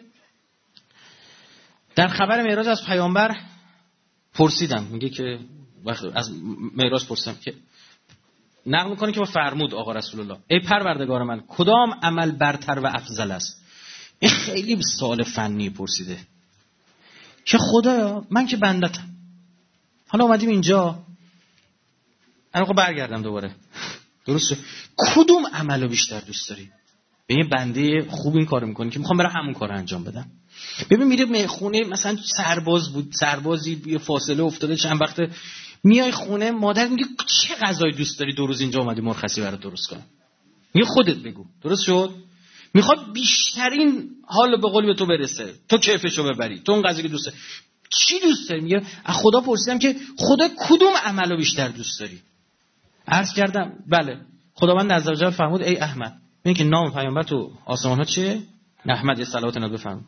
در خبر معراج از پیامبر پرسیدم، میگه که از معراج پرسیدم که نقل میکنه که با فرمود آقا رسول الله ای پروردگار من کدام عمل برتر و افضل است؟ این خیلی سوال فنی پرسیده که خدایا من که بندتم، حالا اومدیم اینجا الان برگردم دوباره درسته، کدوم عملو بیشتر دوست داری؟ به یه بنده خوب این کارو میکنی که میخوام برم همون کارو انجام بدم. ببین میره میخونه مثلا سرباز بود، سربازی یه فاصله افتاده چند وقت، میای خونه مادر میگه چه غذایی دوست داری دو روز اینجا اومدی مرخصی برات درست کنم، میگه خودت بگو، درست شد؟ میخواد بیشترین حال به قول به تو برسه، تو کیفشو ببری، تو اون غذایی که دوست داری چی دوست داری؟ میگه از خدا پرسیدم که خدا کدوم عملو بیشتر دوست داری؟ عرض کردم بله. خداوند عزوجل فرمود ای احمد، میگه که نام پیامبر تو آسمان ها چیه؟ احمد یه صلوات نات بفرمایید.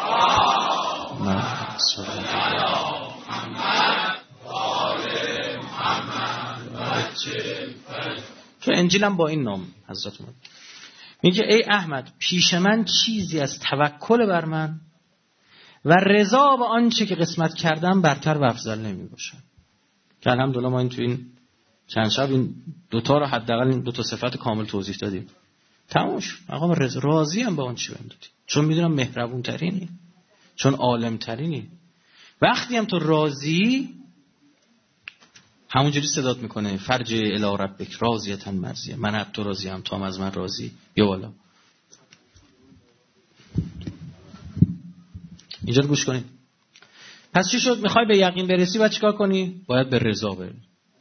نه تو انجیلم با این نام حضرت اومد. میگه ای احمد پیش من چیزی از توکل بر من و رضا به آنچه که قسمت کردم برتر و افضل نمی باشه. که الحمدلله ما این تو این چند شب این دوتا رو حداقل این دوتا صفت کامل توضیح دادیم. تموش. آقا راضی ام با اون چی بهم دادی، چون میدونم مهربون ترینی، چون عالم ترینی. وقتی هم تو راضی همونجوری صدات میکنه فرج الی ربک راضیه مرضیه، من از تو راضی ام، تو هم از من راضی، یا والا. اینجا رو گوش کنید. پس چی شد؟ میخوای به یقین برسی باید چیکار کنی؟ باید به رضا بری.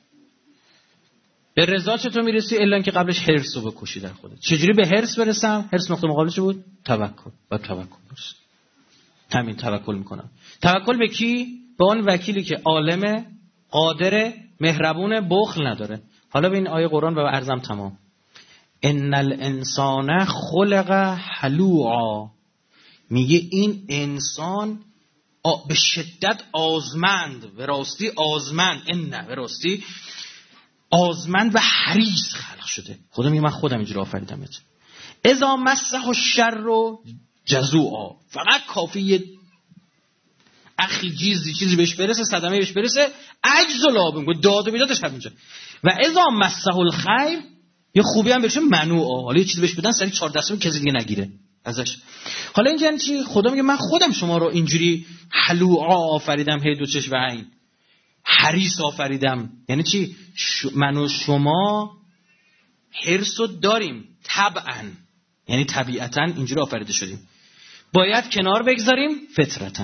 به رضا چطور میرسی؟ الا اینکه قبلش حرص رو بکشی در خودت. چجوری به حرص برسم؟ حرص نقطه مقابلش بود توکل. باید توکل برسی. همین توکل میکنم. توکل به کی؟ به اون وکیلی که عالمه، قادر، مهربونه، بخل نداره. حالا به این آیه قرآن و عرضم تمام. ان الانسان خلق هلوعا، میگه این انسان به شدت آزمند، به راستی آزمند، ان به راستی آزمند و حریص خلق شده. خدا میگه من خودم اینجوری آفریدمت. اذا مسه الشر جزوعا، فقط کافیه اخی چیزی چیزی بهش برسه، صدمه بهش برسه، عجز و لابم داد و بیدادش همینجا. و اذا مسه الخیر، یه خوبی هم بهش منوعا، حالا یه چیزی بهش بدن سری چهار دستم کسی دیگه نگیره ازش. حالا اینجا یعنی چی؟ خدا میگه من خودم شما رو اینجوری حلوعا آفریدم، هی دو چشم و عین، حریص آفریدم. یعنی چی؟ ش... من و شما حرصو داریم طبعا، یعنی طبیعتا اینجوری آفریده شدیم، باید کنار بگذاریم فطرتا.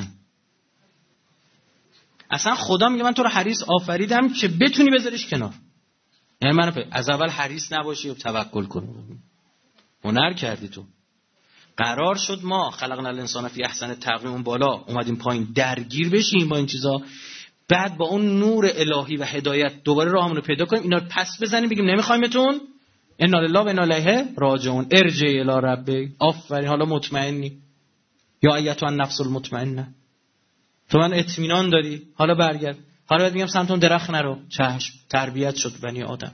اصلا خدا میگه من تو رو حریص آفریدم که بتونی بذاریش کنار. یعنی من از اول حریص نباشی و توکل کنی. هنر کردی تو. قرار شد ما خلقنا الانسان فی احسن تقویم، اون بالا اومدیم پایین درگیر بشیم با این چیزا، بعد با اون نور الهی و هدایت دوباره راهمون رو پیدا کنیم، اینا رو پس بزنیم بگیم نمیخوایمتون، انا لله و انا الیه راجعون. ارجع الی ربک. آفرین، حالا مطمئنی یا ایتها النفس المطمئنه، تو من اطمینان داری، حالا برگرد. حالا بهت میگم سمت اون درخت نرو. چشم، تربیت شد بنی آدم.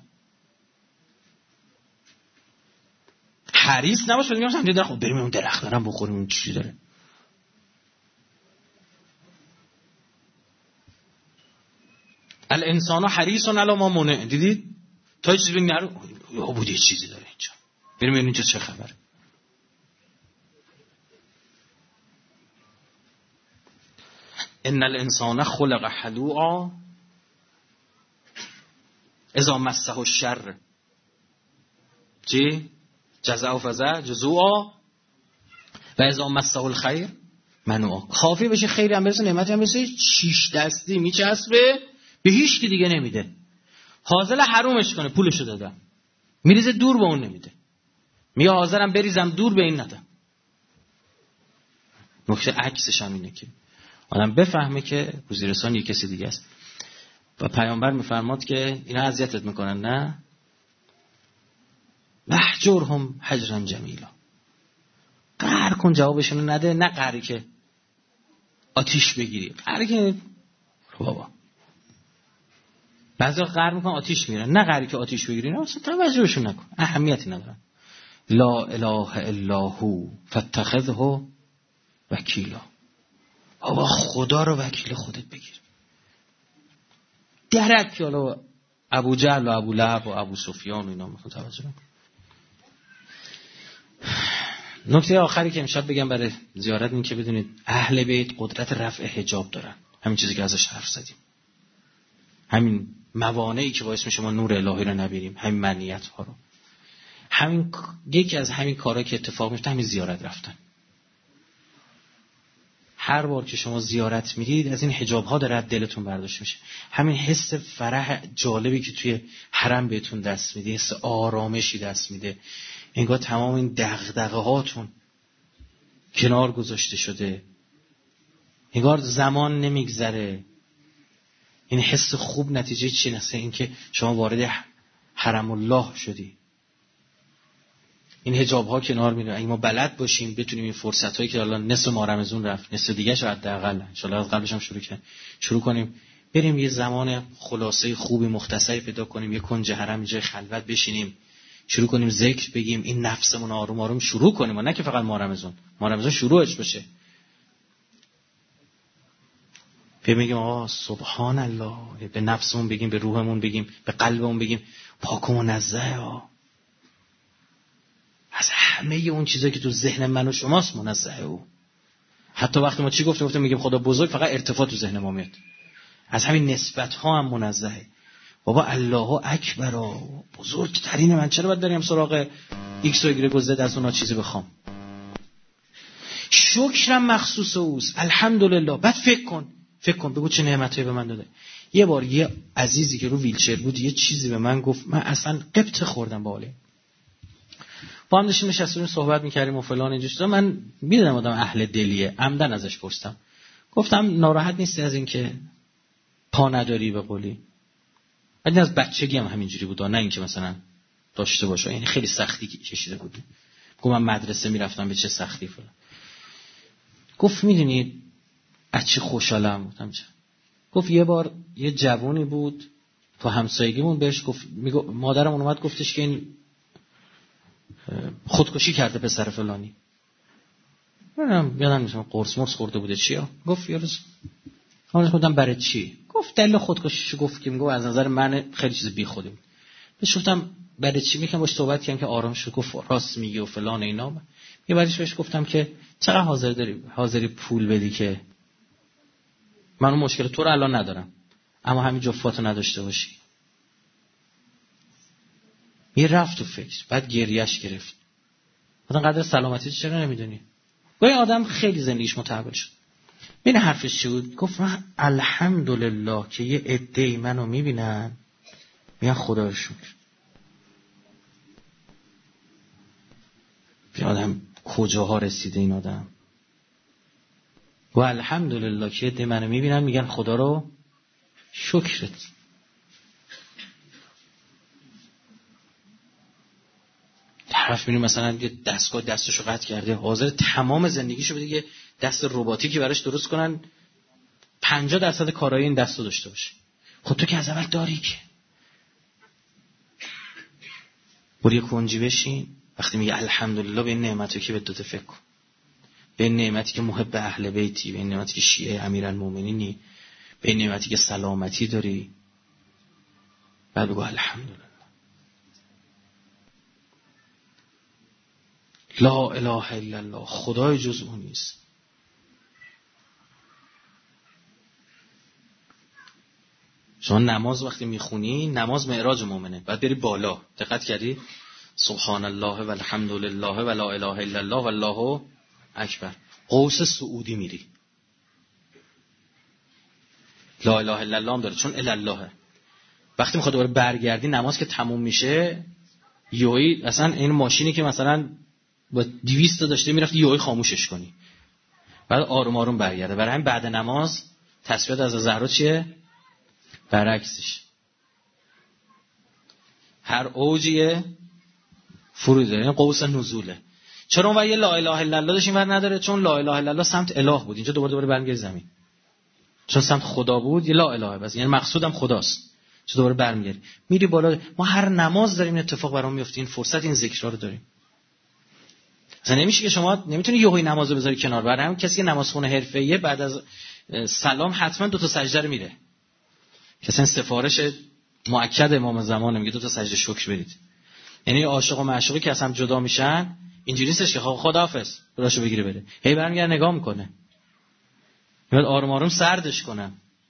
حریص نباش میگم سمت درخت، بریم اون درخت دارم بخوریم اون چی داره. الانسان حریص علی ما منع. دیدید تا یه چیزی بگی نرو، یا بود یه چیزی داره اینجا، بریم اینجا چه خبره. ان الانسان خلق هلوعا اذا مسه الشر چی جزع و فزع جزوعا و اذا مسه الخیر منوعا. کافی بشه خیری هم برسه، نعمتی هم برسه، شیش دستی میچسبه به هیچ کی دیگه نمیده. حاضر حرومش کنه، پولشو دادم، میریزه دور به اون نمیده، میگه حاضرم بریزم دور به این ندم. نکته عکسش هم اینه که آدم بفهمه که گزیرسان یک کسی دیگه است. و پیامبر میفرماد که اینا اذیتت میکنن، نه محجورهم حجرا جمیلا. قهر کن، جوابشون نده، نه قهری که آتیش بگیری، قهری که بابا بعضی قهر میکنن آتیش میگیرن، نه قهری که آتیش بگیری، نه اصلا توجهشون نکن، اهمیتی ندارن. لا اله الا هو فاتخذه وکیلا. بابا خدا رو وکیل خودت بگیر. درک که حالا ابو جهل و ابو لهب و ابو سفیان و اینا میخواد توجه کن. نکته آخری که امشب بگم برای زیارت این که بدونید اهل بیت قدرت رفع حجاب دارن. همین چیزی که ازش حرف زدیم، همین موانعی که باعث میشه ما نور الهی رو نبینیم، همین منیت ها رو، همین یکی از همین کارا که اتفاق میفته همین زیارت رفتن. هر بار که شما زیارت میرید از این حجاب ها داره دلتون برداشت میشه. همین حس فرح جالبی که توی حرم بهتون دست میده، حس آرامشی دست میده، انگار تمام این دغدغه هاتون کنار گذاشته شده، انگار زمان نمیگذره. این حس خوب نتیجه چی نسه؟ این که شما وارد حرم الله شدی. این حجاب ها کنار میره. اگه ما بلد باشیم بتونیم این فرصت هایی که الان نصف ماه رمضان رفت، نصف دیگه شو حداقل ان شاء الله از قبلش هم شروع کنیم شروع کنیم بریم یه زمان خلاصه خوبی مختصری پیدا کنیم، یه کنج حرم جای خلوت بشینیم، شروع کنیم ذکر بگیم، این نفسمون آروم آروم شروع کنیم، و نه که فقط ماه رمضان ماه رمضان شروعش بشه. بگیم آقا سبحان الله، به نفسمون بگیم، به روحمون بگیم، به قلبمون بگیم پاک و منزه ها از همه اون چیزایی که تو ذهن من و شماست، منزه او. حتی وقتی ما چی گفتیم گفتیم میگیم خدا بزرگ، فقط ارتفاع تو ذهن ما میاد. از همین نسبت ها هم منزهه. بابا الله اکبر، بزرگترین من، چرا باید بریم سراغ ایکس و ایگرگ و زد از اونها چیزی بخوام؟ شکرم مخصوص اوست، الحمدلله. بعد فکر کن فکر کن بگو چه نعمتایی به من داده. یه بار یه عزیزی که رو ویلچر بود یه چیزی به من گفت، من اصلا قبط خوردم. باله با هم داشتیم نشستیم صحبت میکردیم و فلان اینجور چیزا. من میدونم آدم اهل دلیه، عمدن ازش پرسیدم، گفتم ناراحت نیستی از این که پا نداری به قولی؟ بعد از بچگی هم همینجوری بود، نه اینکه مثلا داشته باشه، یعنی خیلی سختی کشیده بود. گفت من مدرسه میرفتم به چه سختی فلان. گفت میدونی از چی خوشحالم؟ گفتم چه؟ گفت یه بار یه جوونی بود تو همسایگیمون، بهش گفت، میگو مادرم اومد گفتش که این خودکشی کرده پسر فلانی. منم یادم نیست قرص مرس خورده بوده چیا. گفت یه روز من گفتم برای چی؟ گفت دلیل خودکشیشو گفت که میگه از نظر من خیلی چیز بی خودی بود. بهش گفتم برای چی؟ میگم باش صحبت کردم که آرام شد. گفت راست میگی و فلان اینا. یه بارش بهش گفتم که چقدر حاضر داری حاضری پول بدی که من اون مشکل تو رو الان ندارم اما همین جفاتو نداشته باشی. یه رفت تو فکر، بعد گریهش گرفت. آدم قدر سلامتی چرا نمیدونی؟ با این آدم خیلی زندگیش متحول شد. این حرفش چی بود؟ گفت من الحمدلله که یه عده‌ای منو میبینن میگن خدا رو شکر. این آدم کجاها رسیده این آدم؟ و الحمدلله که عده‌ای منو میبینن میگن خدا رو شکرت. طرف میبینی مثلا یه دستگاه دستشو قطع کرده، حاضر تمام زندگیشو بده یه دست رباتیکی براش درست کنن پنجاه درصد کارهای این دستو داشته باشه. خب تو که از اول داری که. برو یه کنجی بشین، وقتی میگه الحمدلله به این نعمتی که بهت داده فکر کن. به این نعمتی که محب اهل بیتی، به این نعمتی که شیعه امیرالمومنینی، به این نعمتی که سلامتی داری. بعد بگو الحمدلله. لا اله الا الله، خدای جز اون نیست. شما نماز وقتی میخونی، نماز معراج مومنه، بعد بری بالا. دقت کردی؟ سبحان الله و الحمد لله و لا اله الا الله و الله اکبر. قوس سعودی میری. لا اله الا الله هم داره چون الا الله. وقتی میخواد دوباره برگردی نماز که تموم میشه، یوی اصلا این ماشینی که مثلا با دویست تا داشته میرفتی یوی خاموشش کنی، بعد آروم آروم برگرده. برای همین بعد نماز تسبیحات از زهرا چیه؟ برعکسش. هر اوجیه فرود داره، این قوس نزوله. چرا اون وقت لا اله الا الله داشت این ور نداره؟ چون لا اله الا الله سمت اله بود، اینجا دوباره دوباره برمیگره زمین. چون سمت خدا بود یه لا اله بس، یعنی مقصودم خداست. چون دوباره برمیگره میری بالا. ما هر نماز داریم این اتفاق برام میفته، این فرصت این ذکرها رو داریم. اصلا نمیشه که شما نمیتونی یهوی نمازو بذاری کنار. برای همین کسی که نمازخونه حرفه‌ایه بعد از سلام حتما دو تا سجده رو میره. کسی سفارش مؤکد امام زمان میگه دو تا سجده شکر برید. یعنی عاشق و معشوقی که اصلا جدا میشن اینجوری نیستش که خداحافظ براشو بگیره بره. هی برمیگره نگاه میکنه. میاد آروم آروم سردش کنه.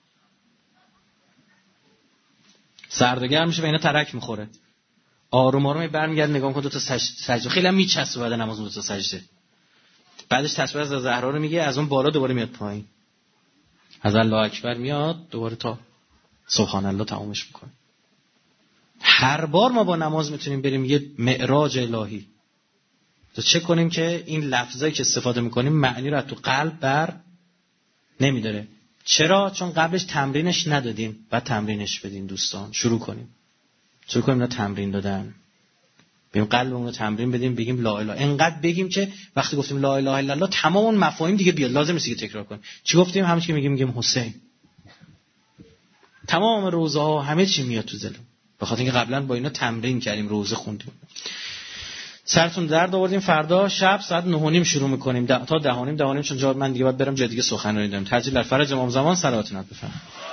سرد و گرم میشه و اینا ترک میخوره. آروم آروم برمیگرده نگاه میکنه دو تا سجده. خیلی هم میچسبه بعد نماز دو تا سجده. بعدش تسبیح از زهرا رو میگه، از اون بالا دوباره میاد پایین. از الله اکبر میاد دوباره تا سبحان الله تمامش میکنه. هر بار ما با نماز میتونیم بریم یه معراج الهی. تو چه کنیم که این لفظایی که استفاده میکنیم معنی رو تو قلب بر نمیداره. چرا؟ چون قبلش تمرینش ندادیم. بعد تمرینش بدیم دوستان. شروع کنیم. شروع کنیم اینا تمرین دادن. بیم قلبمون رو تمرین بدیم، بگیم لا اله. انقدر بگیم که وقتی گفتیم لا اله الا الله تمام اون مفاهیم دیگه بیاد. لازم نیست که تکرار کنیم. چی گفتیم؟ همون که میگیم میگیم حسین. تمام روزه ها همه چی میاد تو دلم. به خاطر اینکه قبلا با اینا تمرین کردیم، روزه خوندیم. سرتون درد آوردیم. فردا شب ساعت نه و نیم شروع می‌کنیم تا ده و نیم ده و نیم، چون جا من دیگه باید برم جای دیگه سخنرانی دارم. ترجیح در فرج امام زمان صلوات نت بفرمایید.